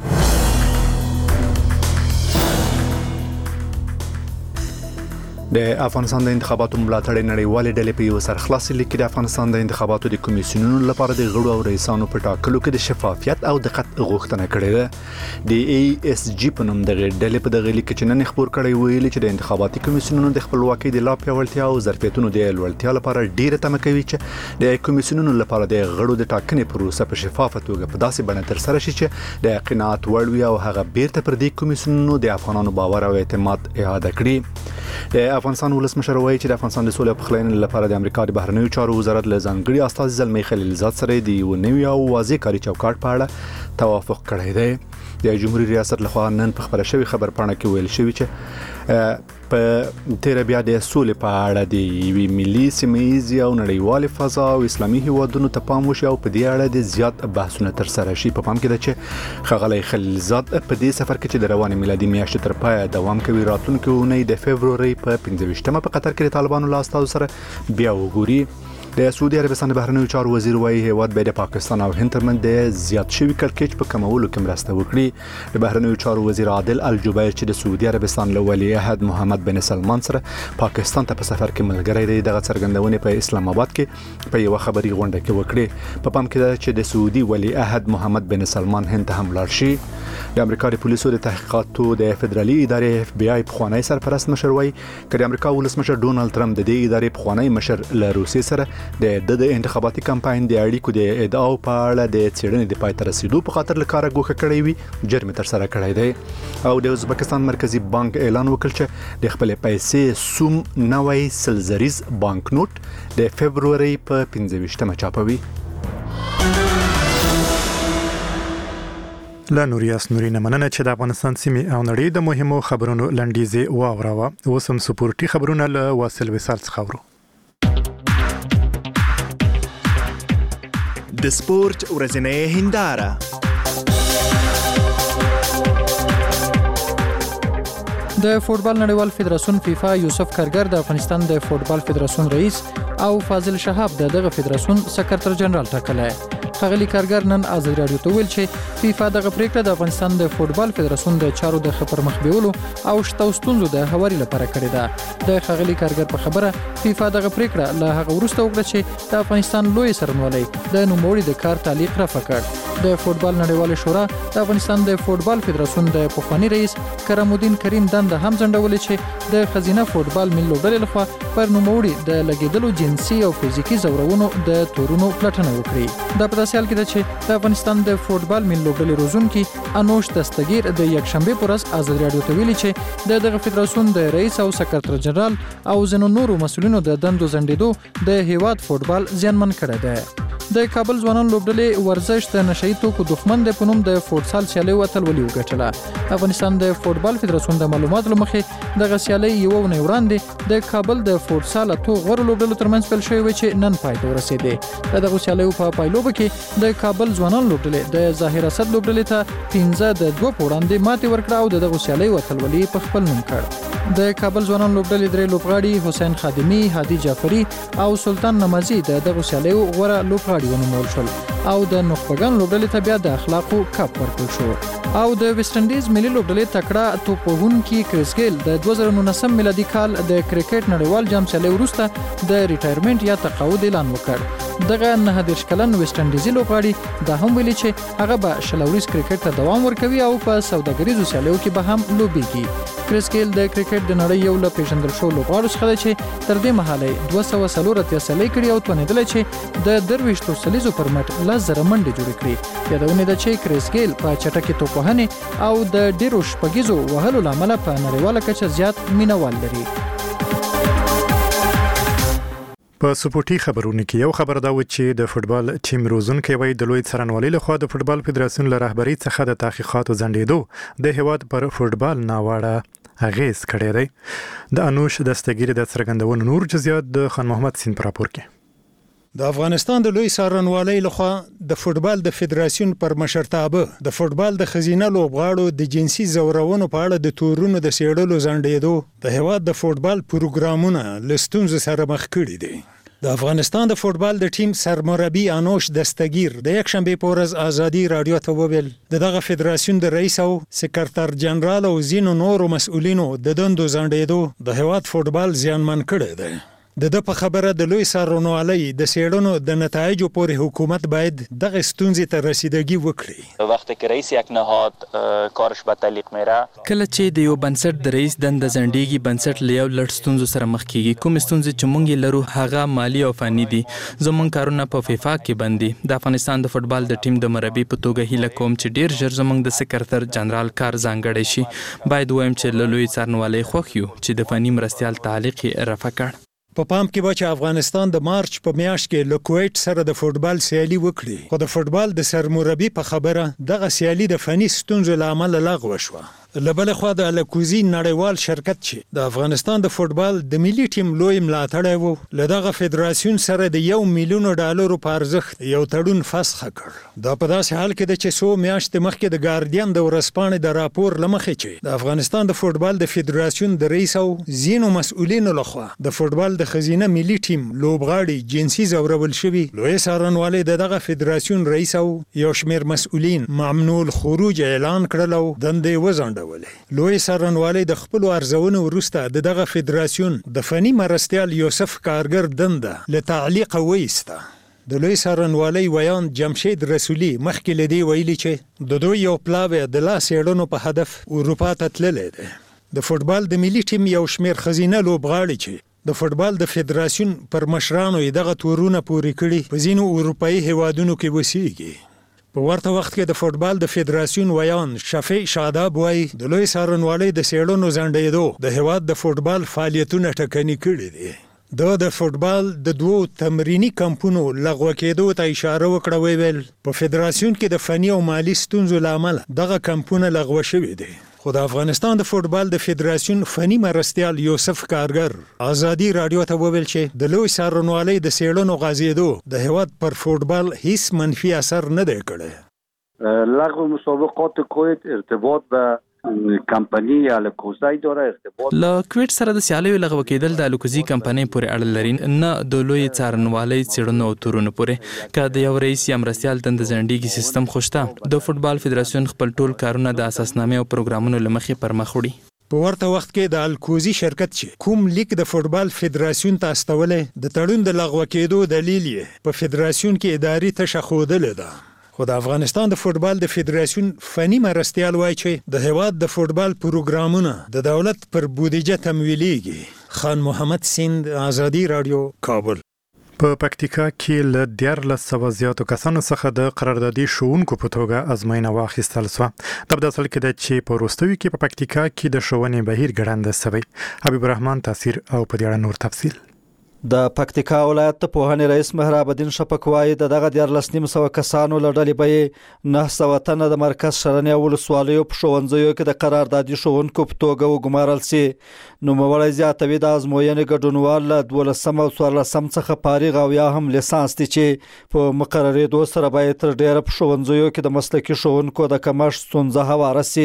د افغانستان د انتخاباتو ملاتړ نړیوال ډلې په یو سرخلاصي لیک د افغانستان د انتخاباتو د کمیسیونونو لپاره د غړو او رئیسانو په ټاکلو کې د شفافیت او دقت غوښتنه کړې ده. د ای اس جی په نوم د ډلې په دغه لیک کې نن خبر کړی ویلي چې د انتخاباتي کمیسیونونو د خپلواکۍ د لا پیاوړتیا او ظرفیتونو د لوړتیا لپاره ډیره تمه کوي چې د کمیسیونونو لپاره د غړو د ټاکنې پروسه په شفافه توګه په داسې بڼه تر سره شي چې د قناعت وړ وي او هغه بیرته پر دې کمیسیونونو د افغانانو باور او اعتماد اعاده کړي. د افغانستان ولسمشر وایي چې د افغانستان د سولې په خلاینې لپاره د امریکا د بهرنیو چارو وزارت له ځانګړي استازي زلمی خلیلزاد سره د یو نوي او واضح کاري چوکاټ په اړه توافق کړی دی. د جمهوریت ریاست لخوا نن په خبره شوی خبر پاڼه کې ویل شوی چې په تیر بیا د سولې په اړه د وی ملي سیمایي او نړیوال فضا او اسلامي هیوادونو ته پام وشي او په دې اړه د زیات بحثونه تر سره شي. په پام کې ده چې خغلی خلیلزاد په دې سفر کې چې د رواني میلادي میاشتې تر پای دوام کوي راتلونکي اونۍ د فبروري په پنځه ویشتمه په قطر کې د طالبانو له استازو سره بیا وګوري. د سعودي عربستان د بهرنیو چارو وزیر وايي هیواد به د پاکستان او هند ترمنځ د زیات شوي کړکېچ په کمولو کې مرسته وکړي. د بهرنیو چارو وزیر عادل الجبیر چې د سعودي عربستان له ولی عهد محمد بن سلمان سره پاکستان ته په سفر کې ملګری دی دغه څرګندونې په اسلام آباد کې په یو خبري غونډه کې وکړي. په پام کې ده چې د سعودي ولی عهد محمد بن سلمان هند ته هم لاړ شي. د امریکا د پولیسو د تحقیقاتو د فدرالي ادارې اف بي آی پخوانی سرپرست مشر وايي چې د امریکا ولسمشر ډونالد ټرمپ د دې ادارې پخوانی مشر له روسیې سره د د انتخاباتي کمپاین د اړیکو د ادعاو په اړه د څېړنې د پای ته رسیدو په خاطر لکاره ګوښه کړی وي جرم تر سره کړی دی. او د ازبکستان مرکزی بانک اعلان وکړ چې د خپل پیسې سوم نوې سلزریز بانک نوٹ د فبروري په پنځه ویشتمه چاپوي. لا نوریاس نورینه مننه چې د افغانستان سیمې او نړۍ د مهمو خبرونو لنډیزې واوروه. اوس هم سپورتي خبرونه له واصل وصال څخه ورو. د سپورت ورځنۍ هنداره. د فوتبال نړیوال فدراسیون فیفا یوسف کارګر د افغانستان د فوتبال فدراسیون رئیس او فاضل شهاب د دغه فدراسیون سکرټر جنرال ټاکلی. خغلی کارګر نن آزاد رادیو ته ویل چې فیفا دغه پریکړه د افغانستان د فوتبال فدراسیون د چارو د خبر مخ بیولو او شته ستونزو د هواري لپاره کړې ده. د خغلی کارګر په خبره فیفا دغه پریکړه له هغه وروسته وکړه چې د افغانستان لوی سرنوالي د نوموړي د کار تعلیق رافع کړ. د فوتبال نړیوال شورا د افغانستان د فوتبال فدراسیون د پخوانی رئیس کرم الدین کریم دند هم ځنډولې چې د خزینه فوتبال ملي لوبډلې لخوا پر نوموړي د لګیدلو جنسي او فزیکی زورونو د تورونو پلټنه وکړي. د پداسیال کې ده چې د افغانستان د فوتبال ملي لوبډلې روزونکي انوش دستگیر د یکشنبه پر ورځ آزاد رادیو ته ویلي چې د دغه فدراسیون د رئیس او سکرټر جنرال او ځینو نورو مسولینو د دندو ځنډېدو د هیواد فوتبال زیانمن کړی دی. د کابل ځوانان لوبډلې ورزش د نشئی توکو دښمن د پنوم د فوتسال سیالي وتلولي وګټله. افغانستان د فوتبال فدراسیون د معلوماتو لمخې دغه سیالي یو ونې وړاندې د کابل د فوتسال اتو غوړو لوبډلو ترمنځ پیل شوې چې نن پای ته ورسېدې. د دغه سیالیو په پایلوبه کې د کابل ځوانان لوبډلې د ظاهر اسد لوبډلې ته پنځه د دوه په وړاندې ماتې ورکړه او دغه سیالي وتلولي په خپل نوم کړ. د کابل ځوانان لوبډلې درې لوبغاړي حسین خادمی، هادي جعفری او سلطان نمازی د دغه سیالیو غوړه لوبغاړي ونومول شول او د نخبګان لوبډلې ته بیا د اخلاقو کپ ورکړل شو. او د ویسټ انډیز ملي لوبډلې تکړه توپوهونکي کریس ګیل د دوه زره نولسم میلادي کال د کرکټ نړیوال جام سیالۍ وروسته د ریټایرمنټ یا تقاعد اعلان وکړ. دغه نه دېرش کلن ویسټ انډیزي لوبغاړي دا هم ویلي چې هغه به شلوریز کرکټ ته دوام ورکوي او په سوداګریزو سیالیو کې به هم لوبېږي. کریس ګیل د کرکټ د نړۍ یو له پیژندل شوو لوبغاړو څخه دی چې تر دې مهاله دوه سوه څلور اتیا سیالۍ کړي او توانېدلی چې د درویشتو سلیزو پر مټ لس زره منډې جوړې کړي. یادونه ده چې کریس ګیل په چټکې توپوهنې او د ډیرو شپږیزو وهلو له امله په نړیواله کچه زیات مینوال لري. په سپورتي خبرونو کې یو خبر دا و چې د فوتبال ټیم روزونکي وای د لوی څارنوالۍ لخوا د فوتبال فدراسیون له رهبرۍ څخه د تحقیقاتو ځنډېدو د هیواد پر فوتبال ناوړه اغیز کړی دی. د انوش دستګیری د څرګندونو نور جزئیات د خان محمد سین پر راپور کې. د افغانستان د لوی څارنوالۍ لخوا د فوتبال د فدراسیون پر مشرتابه د فوتبال د خزینه لوبغاړو د جنسي زورونو په اړه د تورونو د سیړلو ځنډېدو د هیواد د فوتبال پروګرامونه له ستونزو سره مخ کړي دي. د افغانستان د فوتبال د ټیم سرمربي انوش دستګیر د یک شنبه په ورځ ازادي رادیو ته وویل د دغه فدراسیون د رئیس او سکرټر جنرال او ځینو نورو مسؤلینو د دندو ځنډېدو د هیواد فوتبال زیانمن کړی دی. د د په خبره د لوی څارنوالۍ د سیړنو د نتایجو پورې حکومت باید دغه ستونزې ته رسیدگی وکړي. وقتی که رئیس یک نهاد کارش به تعلیق میره کله چې د یو بنسټ د رئیس دند ځنډیږي بنسټ له یو لړ ستونزو سره مخ کیږي. کوم ستونزې چې مونږ لرو هغه مالی او فني دي. زمونږ کارونه په فیفا کې بندي. د افغانستان د فوتبال د ټیم د مربي په توګه هیله کوم چې ډیر ژر زمونږ د سکرټر جنرال کار ځانګړی شي. باید وایم چې له لوی څارنوالۍ خوښ یو چې د فني مرستیال تعلیق یې رفع کړ. په پام کې به چې افغانستان د مارچ په میاشت کې له کویت سره د فوتبال سیالي وکړي خو د فوتبال د سرمربي په خبره دغه سیالي د فني ستونزو له امله لغوه شوه. له بل خوا د الکوزي نړیوال شرکت چې د افغانستان د فوتبال د ملي ټیم لوی ملاتړی و له دغه فدراسیون سره د یو میلیون ډالرو په ارزښت یو تړون فسخ کړ. دا په داسې حال کې ده چې څو میاشتې مخکې د ګارډین د ورځپاڼې د راپور له مخې چې د افغانستان د فوتبال د فدراسیون د رئیس او ځینو مسؤلینو لخوا د فوتبال د خزینه ملي ټیم لوبغاړي جنسي ځورول شوي. لوی څارنوالۍ د دغه فدراسیون رئیس او یو شمېر مسؤلین ممنوع الخروج اعلان کړل او دندې وځنډولې. لوی څارنوالۍ د خپلو ارزونو وروسته د دغه فدراسیون د فني مرستیال یوسف کارګر دنده له تعلیقه وایسته. د لوی څارنوالۍ ویان جمشید رسولي مخکې له دې ویلي چې د دوی یو پلاوی د لا څېړنو په هدف اروپا ته تللی دی. د فوتبال د ملي ټیم یو شمېر ښځینه لوبغاړي چې د فوتبال د فدراسیون پر مشرانو یې دغه تورونه پورې کړي په ځینو اروپایي هیوادونو کې اوسېږي. په ورته وخت کې د فوتبال د فدراسیون ویان شفیع شاداب وایي د لوی څارنوالۍ د څېړنو ځنډېدو د هیواد د فوتبال فعالیتونه ټکني کړي دي. دا د فوتبال د دوو تمرینی کمپونو لغوه کېدو ته اشاره وکړه. ویل په فدراسیون کې د فني او مالی ستونزو له امله دغه کمپونه لغوه شوي دي. خو د افغانستان د فوتبال د فدراسیون فني مرستیال یوسف کارګر ازادي رادیو ته وویل چې د لوی څارنوالۍ د څېړنو غځېدو د هیواد پر فوتبال هیڅ منفي اثر نه دی کړی. لغو مسابقات کویت ارتباط به کمپنی یا الکوزای داره ارتباط له کویت سره د سیالیو لغوه کېدل د الکوزي کمپنۍ پورې اړه لري نه د لوی څارنوالۍ څېړنو او تورونو پورې. که د یو رئیس یا مرستیال دنده ځنډېږي سیستم خو شته. د فوتبال فدراسیون خپل ټول کارونه د اساسنامې او پروګرامونو له مخې پر مخ وړي. په ورته وخت کې د الکوزي شرکت چې کوم لیک د فوتبال فدراسیون ته استولی د تړون د لغوه کېدو دلیل یې په فدراسیون کې اداري تشه ښودلې ده. خو د افغانستان د فوتبال د فدراسیون فني مرستیال وایي چې د هیواد د فوتبال پروګرامونه د دولت پر بودیجه تمویلیږي. خان محمد سیند ازادي رادیو کابل. په پکتیکا کې له دیارلس سوه زیاتو کسانو څخه د قراردادي ښوونکو په توګه ازموینه واخیستل شوه. دا په داسې حال کې ده چې په وروستیو کې په پکتیکا کې د ښوونې بهیر ګړنده شوی. حبیب الرحمن تاثیر او په دې اړه نور تفصیل. د پکتیکا ولایت د پوهنې رئیس مهراب الدین شفق وایي د دغه دیارلس نیم سوه کسانو له ډلې به یې نهه سوه تنه د مرکز شرنې او ولسوالیو په ښوونځیو کې د قراردادي ښوونکو په توګه وګمارل سي. نوموړی زیاتوي د ازموینې ګډونوال له دولسم او څوارلسم څخه فارغ او یا هم لیسانس دي چې په مقررېدو سره باید تر ډېره په ښوونځیو کې د مسلکي ښوونکو د کمښت ستونزه هواره سي.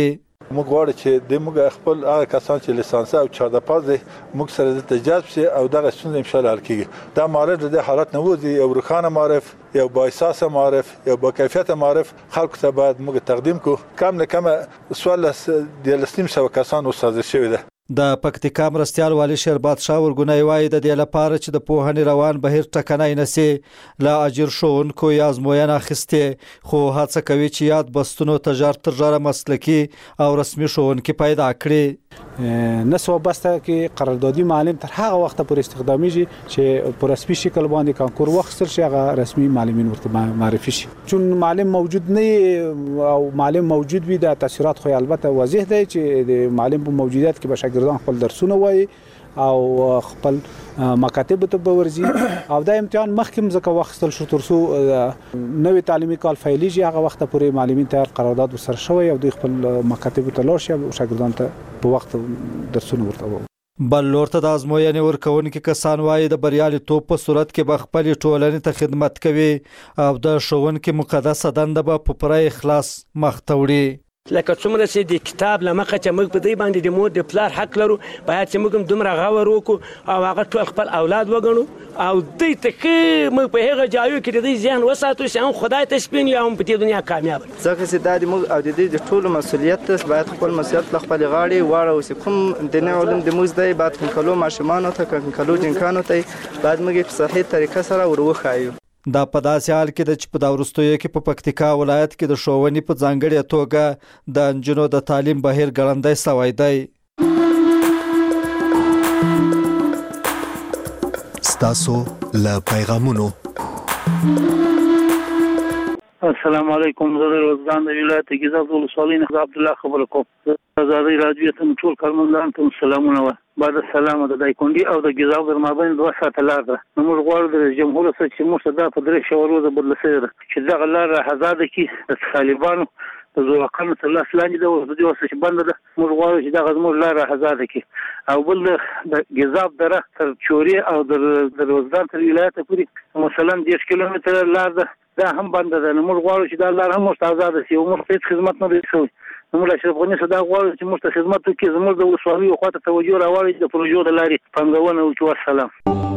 موږ غواړو چې د موږ خپل هغه کسان چې لیسانس او چارده پاس دي موږ سره د تجارب شي او دغه څنګه ان شاء الله حل کیږي دا معرف د حالت نه وځي او روخانه معرف یا با اساس معرف یا با کیفیت معرف خلق ته بعد موږ تقدیم کو کم نه کم سوال د لسنیم سو کسان استاد شوی ده. د پکتیکا مرستیال والی شربات شاه ورګونی وایي د دې لپاره چې د پوهنې روان بهیر ټکنای نسی لا اجر شوونکو یا ازموینه اخیسته خو هڅه کوي چې یاد بستونو تجارت تجاره مسلکی او رسمي شوونکي پیدا کړي. نسو بسته کې قراردادي معلم تر هغه وخت پورې استخدامیږي چې په رسمي شکل باندې کانکور وخت سره هغه رسمي معلمین ورته معرفي شي. چون معلم موجود نه او معلم موجود وي د تاثیرات خو البته واضح دی چې د معلم په موجودیت کې به شاګردان خپل درسونه وایي او خپل مکاتب ته بورځي او د امتحان مخکې ځکه وختل شو ترڅو نوې تعلیمي کال فعالیږي هغه وخت پورې معلمین تیار قرارداد وسره شوی او د خپل مکاتب ته لاړ شي او شاګردان ته په وخت درسونه ورته وایي. بل لور ته د ازموینې ورکوونکي کسان وایي د بریالیتوب په صورت کې به خپل ټولنې ته خدمت کوي او د ښوونکي مقدسه دنده به په پوره اخلاص مخ ته وړي. لکه څومره چې د کتاب لمخه چې موږ په دې باندې د مور د پلار حق لرو باید چې موږ هم دومره غور وکړو او هغه ټول خپل اولاد وګڼو او دوی ته ښه موږ په هغه ځایو کې د دوی ذهن وساتو چې هم خدای ته سپین یا هم په دې دنیا کامیاب ځکه چې دا د موږ او د دوی د ټولو مسؤلیت باید خپل مسؤلیت له خپل غاړې واړو چې کوم د نه علوم د موږ دی باید کلو ماشومانو ته کلو جنکانو ته باید موږ په صحیح طریقه سره وروخایو. دا په داسې حال کې د چې په دا وروستیو کې په پکتیکا ولایت کې د ښوونې په ځانګړې توګه د نجونو د تعلیم بهیر ګړندی سوی دی. ستاسو له پیغامونو. السلام علیکم زه د روزګان د ولایت ګیزاب ولسوالۍ نه عبد الله خبرې کوم. ازادي راډیو ته ټول کارمندان ته سلامونه و. بعد السلام د دایکونډي او د ګیزاب در مابین دوه ساعته لار ده. نو موږ غواړو د جمهور رئیس چې موږ ته په درې شورو د بدل سره چې دغه لار آزاد کی د طالبانو د ځواکونو تر لاس لاندې ده او د دې وسه چې بند ده. موږ غواړو چې دغه زموږ لار آزاد کی او بل د ګیزاب دره تر چوري او د روزګان تر ولایت پورې مثلا دیش کیلومتر لار ده دا هم بند ده. نو موږ غواړو چې دا لار هم آزاد شي او موږ هیڅ خدمت نه رسوي. موږ اشرف غنی صدا غواړو چې موږ ته خدمت وکړي زموږ د وسوالي او خاطر توجه راوړي د پروژو د لارې پنګونه وکړو. السلام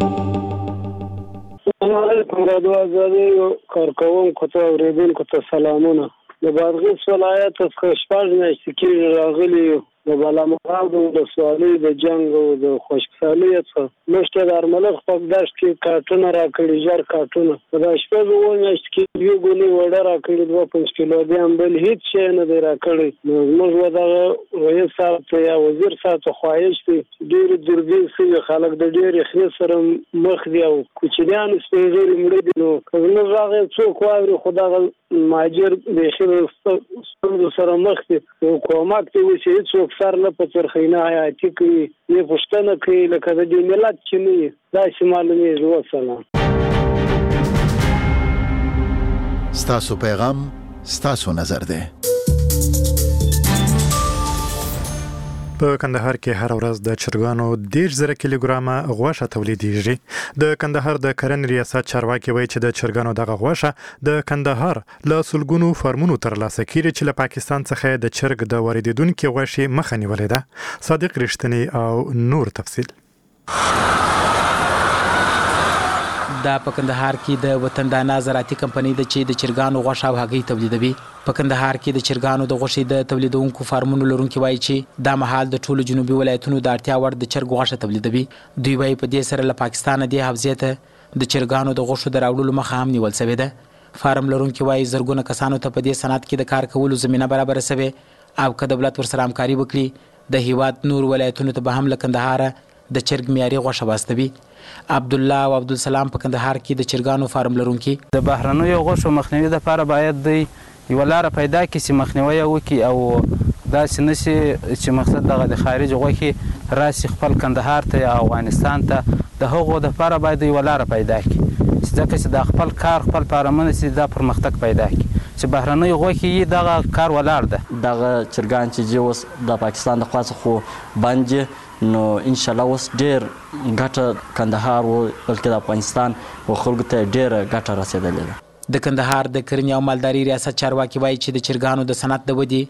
علیکم رادیو ازادي کارکوونکو ته اوریدونکو ته سلامونه. د بادغیس ولایت څخه شپږ میاشتې کېږي راغلي د بالامراد او د سوالي د جنگ او د خوشحالي څخه مشته د ارملخ په دشت کې کارټونه راکړي ژر کارټونه دا شپږ و میاشتې کې یو ګولې وړه راکړي دوه پنځه کیلو دي هم بل هیڅ شی نه دی راکړي. نو موږ ودغه رئیس صاحب ته یا وزیر صاحب ته خواهش دي ډېر دوربین سوي خلک د ډېر خې سره مخ دی او کوچنیان سپېږلي مړي دي. نو موږ هغه څوک واوري خدای ماجر د خیر ستونزو سره مخ دي او کومک دی چې څوک سر نه په ترخینه حیاتي کوي یې پښتنه کوي لکه د دې ملت چې نه دا شمالي زو سلام. ستاسو پیغام ستاسو نظر دی. په کندهار کې هر ورځ د چرګانو ډیر زره کیلوګرامه غوښه تولیدېږي. د کندهار د کرنې ریاست چارواکي وایي چې د چرګانو دغه غوښه د کندهار له سلګونو فارمونو ترلاسه کیږي چې له پاکستان څخه د چرګ د واردېدونکو غوښې مخه نیولې ده. صادق رښتینی او نور تفصیل. دا په کندهار کې د وطندانا زراعتي کمپنۍ د چې د چرګانو غوښه او هګۍ تولیدوي. په کندهار کې د چرګانو د غوښې د تولیدونکو فارمونو لرونکي وایي چې دا مهال د ټولو جنوبي ولایتونو د اړتیا وړ د چرګ غوښه تولیدوي. دوی وایي په دې سره له پاکستانه دې حوزې ته د چرګانو د غوښو د راوړلو مخه هم نیول شوې ده. فارم لرونکي وایي زرګونه کسانو ته په دې صنعت کې د کار کولو زمینه برابره شوې او که دولت ورسره همکاري وکړي د هیواد نور ولایتونو ته به هم له کندهاره د چرګ معیاري غوښه واستوي. عبد الله او عبدالسلام په کندهار کې د چرګانو فارم لرونکي د بهرنیو غوښو مخنیوي لپاره باید دی یو لاره پیدا کړي چې مخنیوي وکړي او داسې نشي چې مقصد دغه د خارج غوښې راسي خپل کندهار ته یا افغانستان ته د هغو دپاره باید یو لاره پیدا کړي ځکه چې د خپل کار خپل فارمونه چې دا پرمختګ پیدا کړي چې بهرنۍ غوښې یې دغه کار ولاړ ده. دغه چرګان چې جي اوس د پاکستان د خوا څخه بند نو انشاءالله اوس ډېر ګټه کندهار و بلکې د افغانستان و خلکو ته ډېره ګټه رسېدلې ده. د کندهار د کرنې او مالداري ریاست چارواکي وایي چې د چرګانو د صنعت د ودې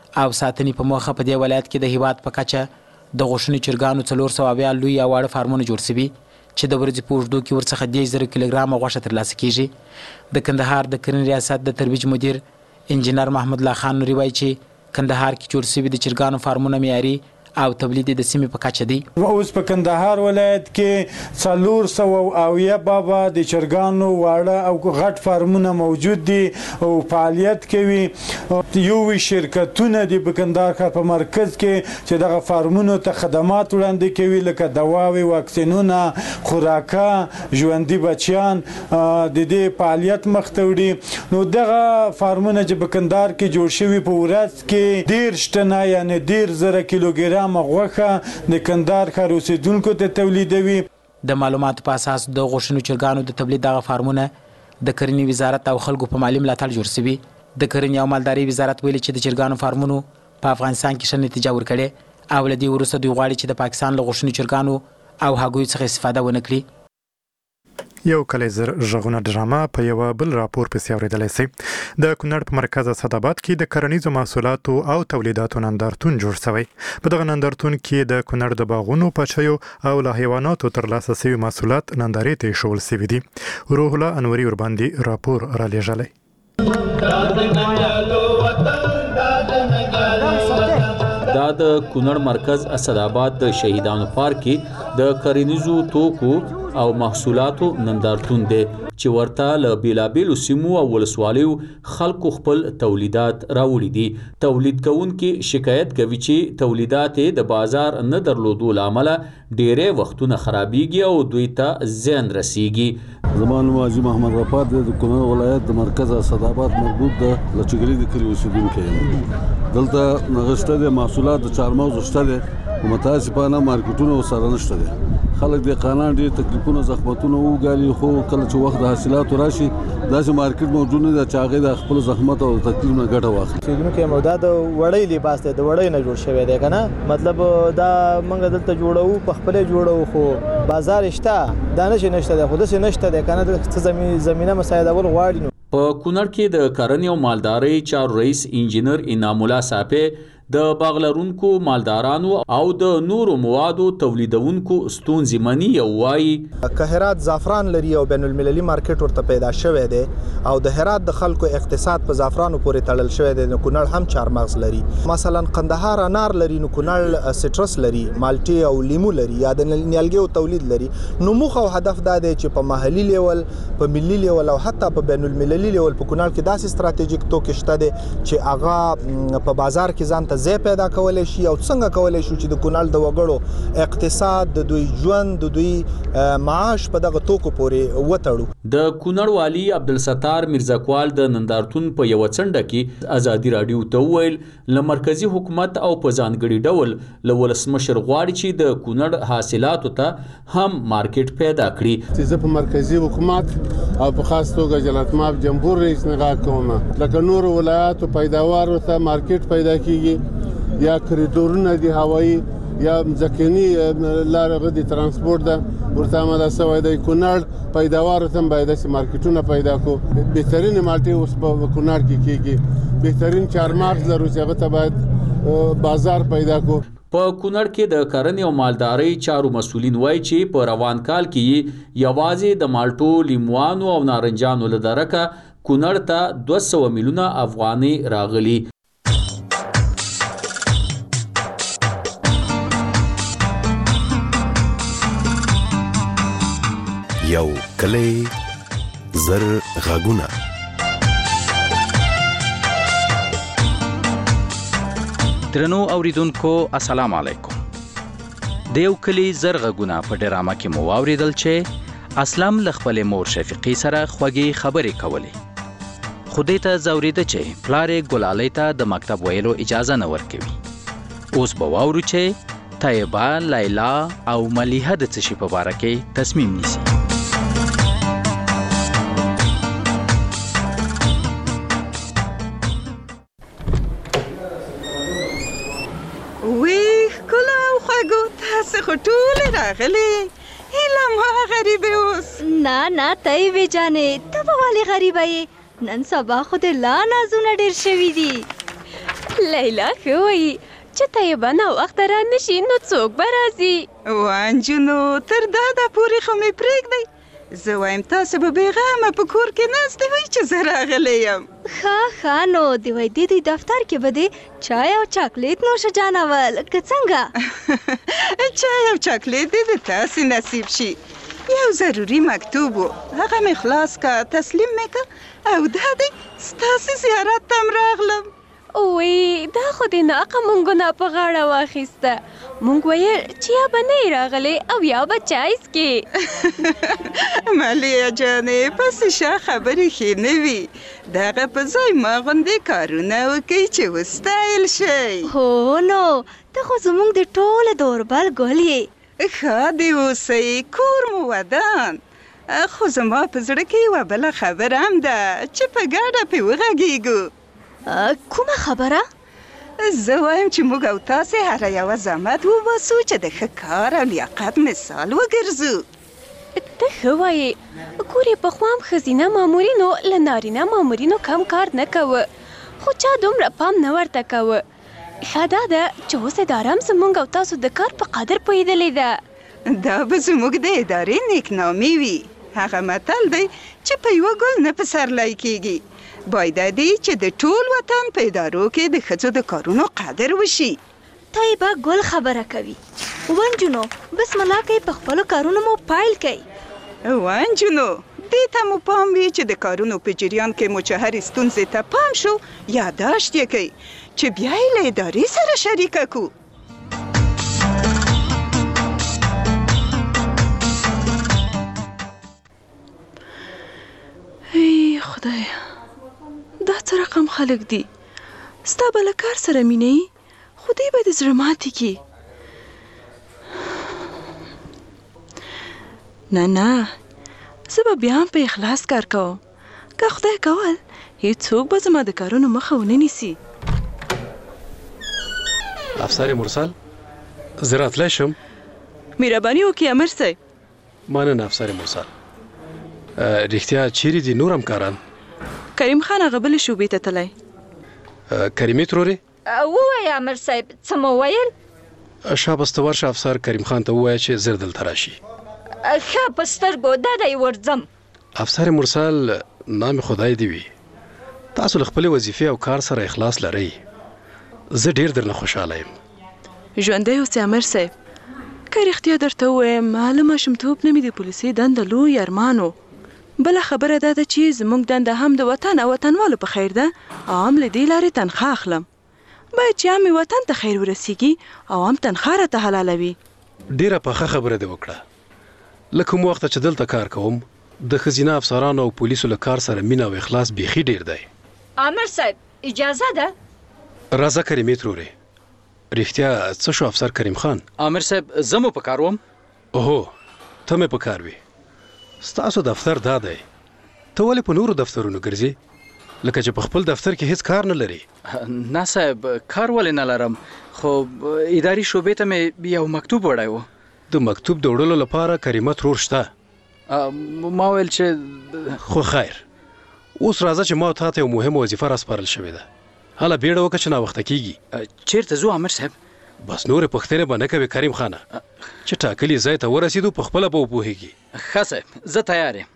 او ساتنې په موخه په دې ولایت کې د هیواد په کچه د غوښنې چرګانو څلور سوه اویا لوی او واړه فارمونه جوړ شوي چې د ورځې په اوږدو کې ورڅخه دېرش زره کیلوګرامه غوښه ترلاسه کیږي. د کندهار د کرنې ریاست د ترویج مدیر انجینر محمد الله خان نوري وایي چې کندهار کې جوړ شوي د چرګانو فارمونه معیاري او تولید د سیمې په کچه دی. اوس په کندهار ولایت کې څلور سوه اویا بابا د چرګانو واړه او غټ فارمونه موجود دي او فعالیت کوي. یو شرکتونه دي په کندهار ښار په مرکز کې چې دغه فارمونو ته خدمات وړاندې کوي لکه دواوې، واکسینونه، خوراکه، ژوندي بچیان د دې فعالیت مخ ته وړي. نو دغه فارمونه چې په کندهار کې جوړ شوي په ورځ کې دېرش ټنه یعنې دېرش زره کیلوګرام غوښه د کندهار ښار اوسېدونکو ته تولیدوي. د معلوماتو په اساس د غوښنو چرګانو د تولید دغه فارمونه د کرنې وزارت او خلکو په مالي ملاتړ جوړ شوي. د کرنې او مالدارۍ وزارت ویلي چې د چرګانو فارمونو په افغانستان کې ښه نتیجه ورکړې او له دې وروسته دوی غواړي چې د پاکستان له غوښنو چرګانو او هګیو څخه استفاده ونه کړي. یو کلی زر ژغونه ډرامه په یو بل راپور پسې اورېدلی سي. د کونړ په مرکز اسداباد کې د کرنیزو محصولاتو او تولیداتو نندارتون جوړ شوی. په دغه نندارتون کې د کونړ د باغونو، پچیو او له حیواناتو ترلاسه شوي محصولات نندارې ته ایښودل شوي دي. روح الله انوري ورباندې راپور رالیږلی. دا د کونړ مرکز اسداباد د شهیدانو پارک کې د کرنیزو توکو او محصولاتو نندارتون دی چې ورته له بیلابیلو سیمو او ولسوالیو خلکو خپل تولیدات راوړي دي. تولید کوونکي شکایت کوي چې تولیدات د بازار نه درلودو له امله ډېری وختونه خرابېږي او دوی ته زیان رسیږي. زما نوم حاجي محمد غفار دی، د کونړ ولایت د مرکز اسداباد مربوط د لچګري د کلي اوسېدونکی یم. دلته نغښته د محصولات د چهارمغزو شته دی، متاسفانه مارکیټونه ورسره نشته دی. خلک دهقانان ډېر تکلیفونه زحمتونه وګالي، خو کله چې وخت د حاصلاتو راشي داسې مارکیټ موجود نه دی چې هغې د خپل زحمت او تکلیف نه ګټه واخلي. اوسېدونکی یم او دا د وړۍ لباس دی، د وړۍ نه جوړ شوی دی که نه، مطلب دا موږ دلته جوړوو په خپله جوړوو خو بازار شته، دا نه چې نشته دی، خو داسې نشته دی که نه، څه زمینه مساعدول غواړي. نو په کونړ کې د کرنې او مالدارۍ چارو رئیس انجینر انعام الله صافی د باغ لرونکو مالدارانو او د نورو موادو تولیدونکو ستونزې مني او وایي که هرات زعفران لري او بین المللي مارکیټ ورته پیدا شوی دی او د هرات د خلکو اقتصاد په زعفرانو پورې تړل شوی دی، نو کونړ هم چهارمغز لري. مثلا قندهار انار لري، نو کونړ سټرس لري، مالټې او لیمو لري یا د نیالګیو تولید لري. نو موخه او هدف دا دی چې په محلي لیول، په ملي لیول او حتی په بین المللي لیول په کونړ کې داسې ستراتیژیک توکې شته دی چې هغه په بازار کې ځان ته ځای پیدا کولی شي او څنګه کولی شو چې د کونړ د وګړو اقتصاد، د دوی ژوند، د دوی معاش په دغه توکو پورې وتړو. د کونړ والي عبدالستار میرزاکوال د نندارتون په یوه څنډه کې ازادي راډیو ته وویل له مرکزي حکومت او په ځانګړي ډول له ولسمشر غواړي چې د کونړ حاصلاتو ته هم مارکیټ پیدا کړي. چې زه په مرکزي حکومت او په خاص توګه جلالتمآب جمهور رئیس نغاح کوم لکه نورو ولایاتو پیداوارو ته مارکیټ پیدا کیږي، یا کریډورونه دي هوایي یا ځمکني لارې د ترانسپورت ده ورته آماده شوی دی. کونړ پیداوارو ته هم باید داسې مارکیټونه پیدا کړو. بهترینې مالټې اوس په کونړ کې کېږي، بهترین چهارمغز لرو چې هغه ته باید بازار پیدا کړو. په کونړ کې د کرنې او مالدارۍ چارو مسؤلین وایي چې په روان کال کې یوازې د مالټو، لیموانو او نارنجانو له درکه کونړ ته دوه سوه میلیونه افغانۍ راغلي. یو کلی زر غږونه. درنو اوریدونکو السلام علیکم. د یو کلی زر غږونه په ډرامه کې مو واوریدل چې اسلم له خپلې مور شفیقې سره خوږې خبرې کولې، خو دې ته ځورېده چې پلار یې ګلالۍ ته د مکتب ویلو اجازه نه ورکوي. اوس به واورو چې طیبه، لیلا او ملیحه د څه شي په باره کې تصمیم نیسي. تاسې خو ټولې راغلې، هیله ما غریبې اوس. نه نه طیبې جانې ته به ولې غریبه یې؟ نن سبا خو د لا نازونه ډېر شوي دي. لیلا ښه وایي چې طیبه ناوخته را نشي نو څوک به راځي؟ وانجونو تر دا دا پورې خو مې پرېږدئ، زه وایم تاسو به بېغمه په کور کې ناستې وئ چې زه راغلی یم. ښه ښه نو د ویدې د دفتر کې به دې چای او چاکلیټ نوشه جانول که څنګه؟ چای او چاکلیټ دې د تاسې نصیب شي. یو ضروري مکتوب و، هغه مې خلاص که تسلیم مې که او دا دی ستاسې زیارت ته م راغلم. وی دا خو دې ناقه مونږ ګناه په غاړه واخیسته. مونږ ویل چې یا به نه یې راغلی او یا به چای څکې. ملیه جانې پسې شا خبرې ښې نه وي. دغه په ځای ما غوندې کارونه وکئ چې وستایل شئ. هو نو ته خو زموږ د ټوله د اوربل ګل یې. ښه دې اوسئ، کور مو ودان. خو زما په زړه کې یوه بله خبره هم ده چې په ګډه پرې وغږېږو. کومه خبره؟ زه وایم چې موږ او تاسې هره یوه زحمت وباسو چې د ښه کار او لیاقت مثال وګرځو. ته ښه وایې، کور یې پخوا هم ښځینه مامورینو له نارینه مامورینو کم کار نه کوه، خو چا دومره پام نه ورته کوه. ښه دا ده چې اوس اداره هم زموږ او تاسو د کار په قدر پوهېدلې ده. دا به زموږ د ادارې نیکنامي وي. هغه متل دی چې په یوه ګل نه پسرلی کېږي. باید دی چې د ټول وطن په ادارو کې د ښځو د کارونو قدر وشي. طیبه ګل خبره کوي. ونجونو بسم الله کوي، په خپلو کارونو مو پیل کوي. ونجونو دې ته مو پام وي چې د کارونو په جریان کې مو چې هرې ستونزې ته پام شو یاداشت یې کوي چې بیا یې له ادارې سره شریکه کړو. ای خدایه، دا څه رقم خلک دي؟ ستا به له کار سره مینه یي، خو دوی به د زړه ماتې کړي. نه نه، زه به بیا هم په اخلاص کار کوم. که خدای کول هیڅوک به زما د کارونو مخه ونه نیسي. افسر مرسل، زه راتلی شم؟ مهرباني وکړئ امر صاحب. مننه افسر مرسل. رښتیا چیرې دي نور همکاران؟ کریم خان هغه بلې شعبې ته تللی. کریمې ترورې؟ ووایه امر صاحب، څه مو ویل؟ شاباس ته ورشه افسر کریم خان ته ووایه چې زر دلته راشي. ښه په سترګو دا دی ورځم. افسر مرسل، نام خدای دی وي، تاسو له خپلې وظیفې او کار سره اخلاص لرئ. زه ډېر درنه خوشحاله یم. ژوندی اوسې امر صاحب. که رښتیا درته ووایم له ماشومتوب نه مې د پولیسۍ دنده لوی ارمان و. بله خبره دا ده چې زموږ دنده هم د وطن او وطنوالو په خیر ده او هم له دې لارې تنخواه اخلم. باید چې هم مې وطن ته خیر ورسیږي او هم تنخواه راته حلالوي. ډېره پخه خبره دې وکړه. له کوم وخته چې دلته کار کوم د ښځینه افسرانو او پولیسو له کار سره مینه او اخلاص بیخي ډېر دی. امر صاحب اجازه ده؟ راځه کریمې ترورې. رښتیا څه شو افسر کریم خان؟ امر صاحب زه مو په کار وم. اوهو ته مې په کار وې. ستاسو دفتر دا دی، ته ولې په نورو دفترونو ګرځې لکه چې په خپل دفتر کې هیڅ کار نه لري؟ نه صاحب، کار ولې نه لرم، خو اداري شعبې ته مې یو مکتوب وړی و. د مکتوب د وړلو لپاره کریمه ترور شته؟ ما ویل چې خو خیر، اوس راځه چې ما تا ته یو مهمه وظیفه راسپارل شوې ده. هله بیړه وکړه چې ناوخته کیږي. چیرته ځو امر صاحب؟ بس نورې پوښتنې به نه کوې کریم خانه، چې ټاکلي ځای ته ورسېدو په خپله به وپوهېږي. ښه صاحب، زه تیار یم.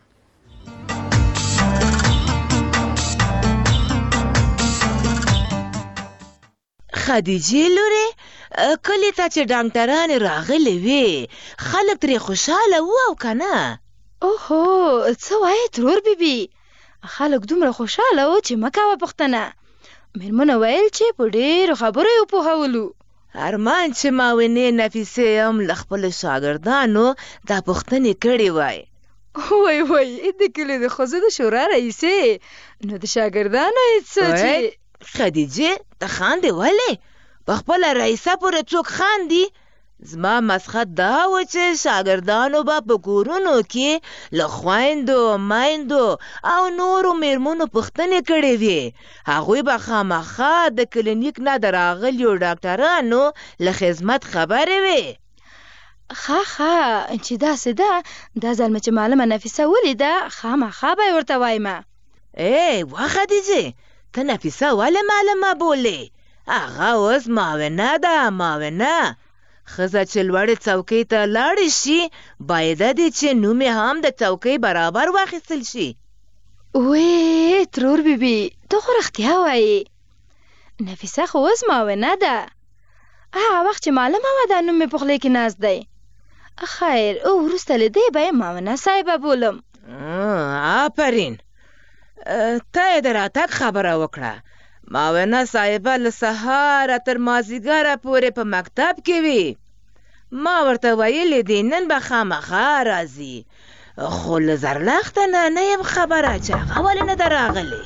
خدیجې لورې، کلي ته چې ډاکټرانې راغلې وې خلک ترې خوشحاله وو او که نه؟ اوهو څه وایې ترور بیبي؟ خلک دومره خوشحاله وو چې مه کوه پوښتنه. مېرمنو ویل چې په ډېرو خبرو یې وپوهولو. ارمان چې معاونې نفیسې هم له خپلو شاګردانو دا پوښتنې کړې وای. وای وای د کلي د ښځو د شورا رئیسې، نو د شاګردانو یې څه چې خدیجې ته خاندې ولې؟ په خپله رئیسه پورې څوک خاندي؟ زما مسخت دا و چې شاګردانو به په کورونو کې له خویندو، میندو او نورو مېرمنو پوښتنې کړې وې. هغوی به خامخا د کلینیک نه د راغلیو ډاکټرانو له خدمت خبرې وې. ښه ښه چې داسې ده، دا ځل مې چې معلمه نفیسه ولیده خامخا به یې ورته وایمه. ای وا خدیجې، ته نفیسه ولې معلمه بولې؟ هغه اوس معاونه ده معاونه. ښځه چې لوړې څوکۍ ته لاړې شي باید دی چې نوم یې هم د څوکۍ برابر واخیستل شي. وې ترور بیبي ته خو رښتیا وایې. نفیسه خو اوس معاونه ده. هغه وخت چې معلمه وه دا نوم مې په خولې کې ناست دی. خیر او وروسته له دې به یې معاونه صاحبه بولم. آفرین، ته یې د راتګ خبره وکړه. معاونه صاحبه له سهاره تر مازدیګره پورې په مکتب کې وي. ما ورته ویلې دي نن به خامخا راځي، خو له زرلښته نه نه یم خبره چې هغه ولې نه ده راغلی.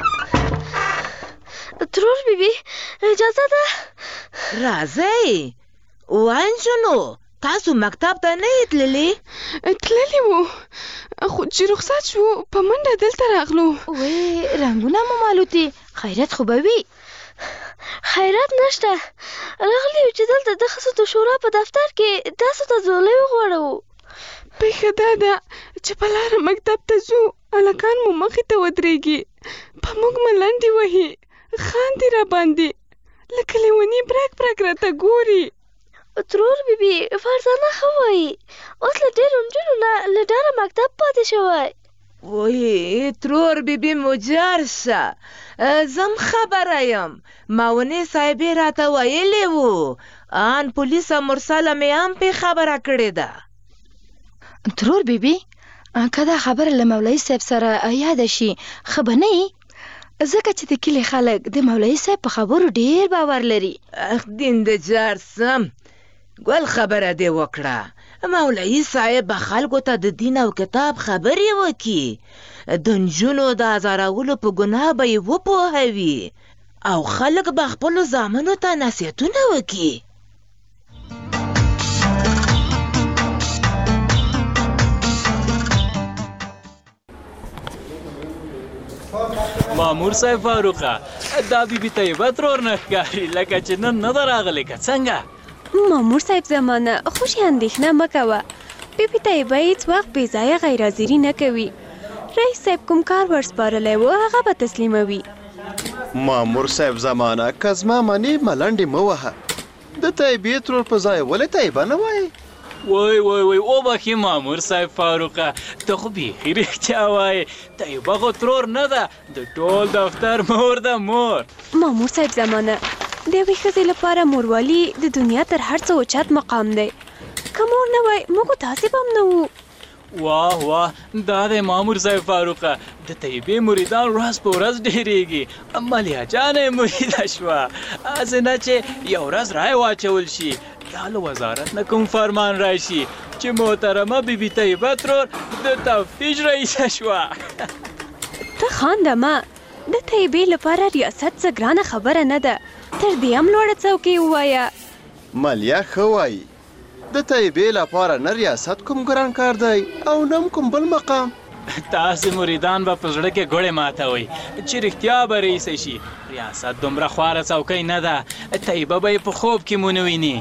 ترور بیبي اجازه ده؟ راځئ وانجونو، تاسو مکتب ته نه یې تللي؟ تللي وو، خو چې رخصت شو په منډه دلته راغلو. وې رنګونه مو مالوتي، خیرات خو به وي؟ خیرات نشته، راغلي یو چې دلته د ښځو د شورا په دفتر کې تاسو ته ځولۍ وغواړو. پېښه دا ده چې په لاره مکتب ته ځو، هلکان مو مخې ته ودرېږي، په موږ ملنډې وهي، خاندي را باندې لکه لیوني برګ برګ راته ګوري. ترور بیبي فرزانه ښه وایي، اوس له ډېرو نجونو نه له ډاره مکتب پاتې شوی. وایي ترور بیبي مو جار شه، زم خبره یم. معاونې صاحبې راته ویلې وو، ان پولیسه مرسله مې هم پې خبره کړې ده. ترور بیبي که دا خبره له مولوي صاحب سره یاده شي ښه به نه وي، ځکه چې د کلي خلک د مولوي صاحب په خبرو ډېر باور لري. دین د جار سم ګل خبره دې وکړه. مولوي صاحب به خلکو ته د دین او کتاب خبرې وکړي، د نجونو د ازارولو په ګناه به یې وپوهوي او خلک به خپلو زامنو ته نصیحتونه وکړي. مامور صاحب فاروقه، دا بیبي طیبه ترور نه ښکاري لکه چې نن نه ده راغلې که څنګه؟ مامور صاحب زمانه خوشي اندېښنه مه کوه، بیبي طیبه هېڅ وخت بې ځایه غیرحاضري نه کوي. رئیس صاحب کوم کار ورسپارلی و هغه به تسلیموي. مامور صاحب زمانه که زما منې ملنډې مه وهه، د طیبې ترور په ځای ولې طیبه نه وایې؟ وای وای وای وبخې مامور صاحب فاروقه، ته خو بیخي رښتیا وایې، طیبه خو ترور نه ده، د ټول دفتر مور ده مور. مامور صاحب زمانه د یوې ښځې لپاره موروالي د دنیا تر هر څه اوچت مقام دی. که مور نه وای موږ تاسې به هم نه وو. واه واه، دا دی مامور صاحب فاروقه، د طیبې مریدان ورځ په ورځ ډېرېږي. ملیحه جانه یې مریده شوه، هسې نه چې یو ورځ رای واچول شي یا له وزارت نه کوم فرمان راشي چې محترمه بیبي طیبه ترور د تفتیش رئیسه شوه. ته خانده مه، د طیبې لپاره ریاست څه ګرانه خبره نه ده، تر دې هم لوړه څوکۍ ووایه. ملیه ښه وایي، د طیبې لپاره نه ریاست کوم ګران کار دی او نه کوم بل مقام. تاسې مریدان به په زړه کې ګوړې ماتوئ چې رښتیا به رئیسه شي. ریاست دومره خواره څوکۍ نه ده، طیبه به یې په خوب کې مو نه ویني.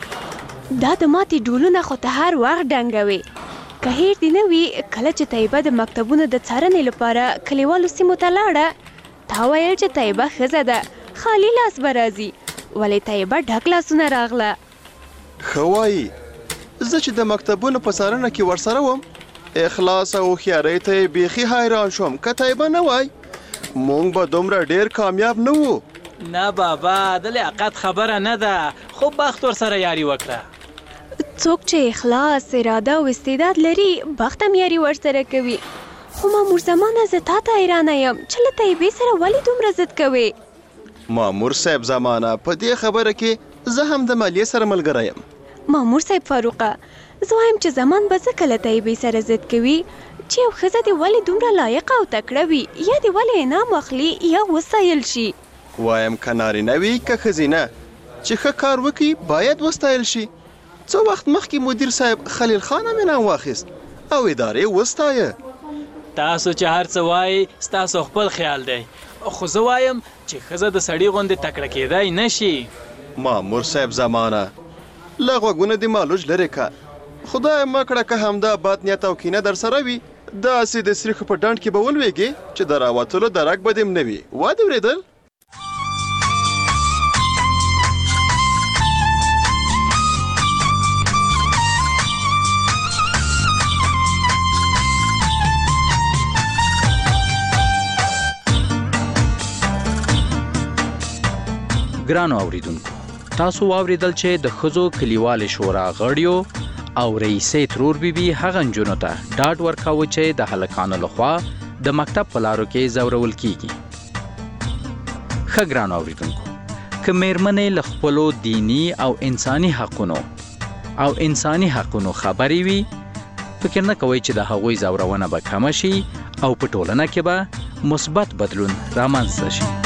دا د ماتې ډولونه خو ته هر وخت ډنګوې. که هیر دې نه وي کله چې طیبه د مکتبونو د څارنې لپاره کلیوالو سیمو ته لاړه، تا ویل چې طیبه ښځه ده، خالي لاس به راځي، ولې طیبه ډک لاسونه راغله. ښه وایي، زه چې د مکتبونو په څارنه کې ورسره وم، اخلاص او هوښیارۍ ته یې بیخي حیران شوم. که طیبه نه وای مونږ به دومره ډېر کامیاب نه وو. نه بابا، د لیاقت خبره نه ده، خو بخت ورسره یاري وکړه. څوک چې اخلاص، اراده او استعداد لري بخت هم یاري ورسره کوي. خو مامور زمانه زه تا ته حیرانه یم چې له طیبې سره ولې دومره ضد کوې؟ مامور صاحب زمانه په دې خبره کې زه هم د مالیې سره ملګری یم. مامور صاحب فاروقه، زه وایم چې زمان به ځکه له طیبې سره ضد کوي چې یو ښځه دې ولې دومره لایقه او تکړه وي، یا دې ولې انعام واخلي یا وستایل شي. وایم که نارینه وي که ښځینه چې ښه کار وکړي باید وستایل شي. څو وخت مخکې مدیر صاحب خلیل خان هم انعام واخیست او ادارې وستایه. تاسو چې هر څه وایي ستاسو خپل خیال دی، خو زه وایم چې ښځه د سړي غوندې تکړه کېدای نه شي. مامور صاحب زمانه له غوږونه دې مالوج لرې که، خدای مه کړه که همدا بد نیت او کینه در سره وي، داسې د سریښو په ډنډ کې به ولویږې چې د راوتلو درک به دې هم نه وي. وا دې اورېدل؟ ګرانو اوریدونکو تاسو واوریدل چې د ښځو کلیوالې شورا غړیو او رئیسې ترور بیبي هغه نجونو ته ډاډ ورکاوه چې د هلکانو لخوا د مکتب په لارو کې ځورول کیږي. ښه ګرانو اوریدونکو که میرمنې له خپلو دینی او انساني حقونو او انساني حقونو خبرې وي فکر نه کوئ چې د هغوی ځورونه به کمه شي او په ټولنه کې به مثبت بدلون رامنځته شي.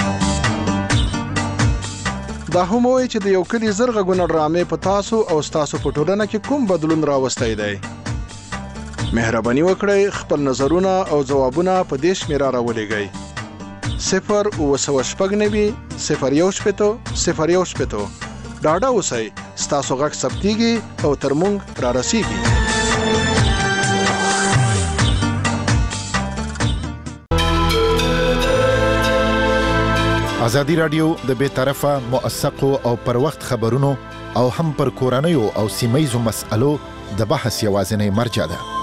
دا هم وایي چې د یو کلي زر غږونه ډرامې په تاسو او ستاسو په ټولنه کې کوم بدلون راوستی دی. مهرباني وکړئ خپل نظرونه او ځوابونه په دې شمېره راولېږئ صفر اوه سوه شپږ نوي صفر یو شپېته صفر یو شپېته. ډاډه اوسئ ستاسو غږ ثبتېږي او تر موږ را رسېږي. ازادي راډیو د بې طرفه موثقو او پر وخت خبرونو او هم پر کورنیو او سیمه ییزو مسألو د بحث یوازینی مرجع ده.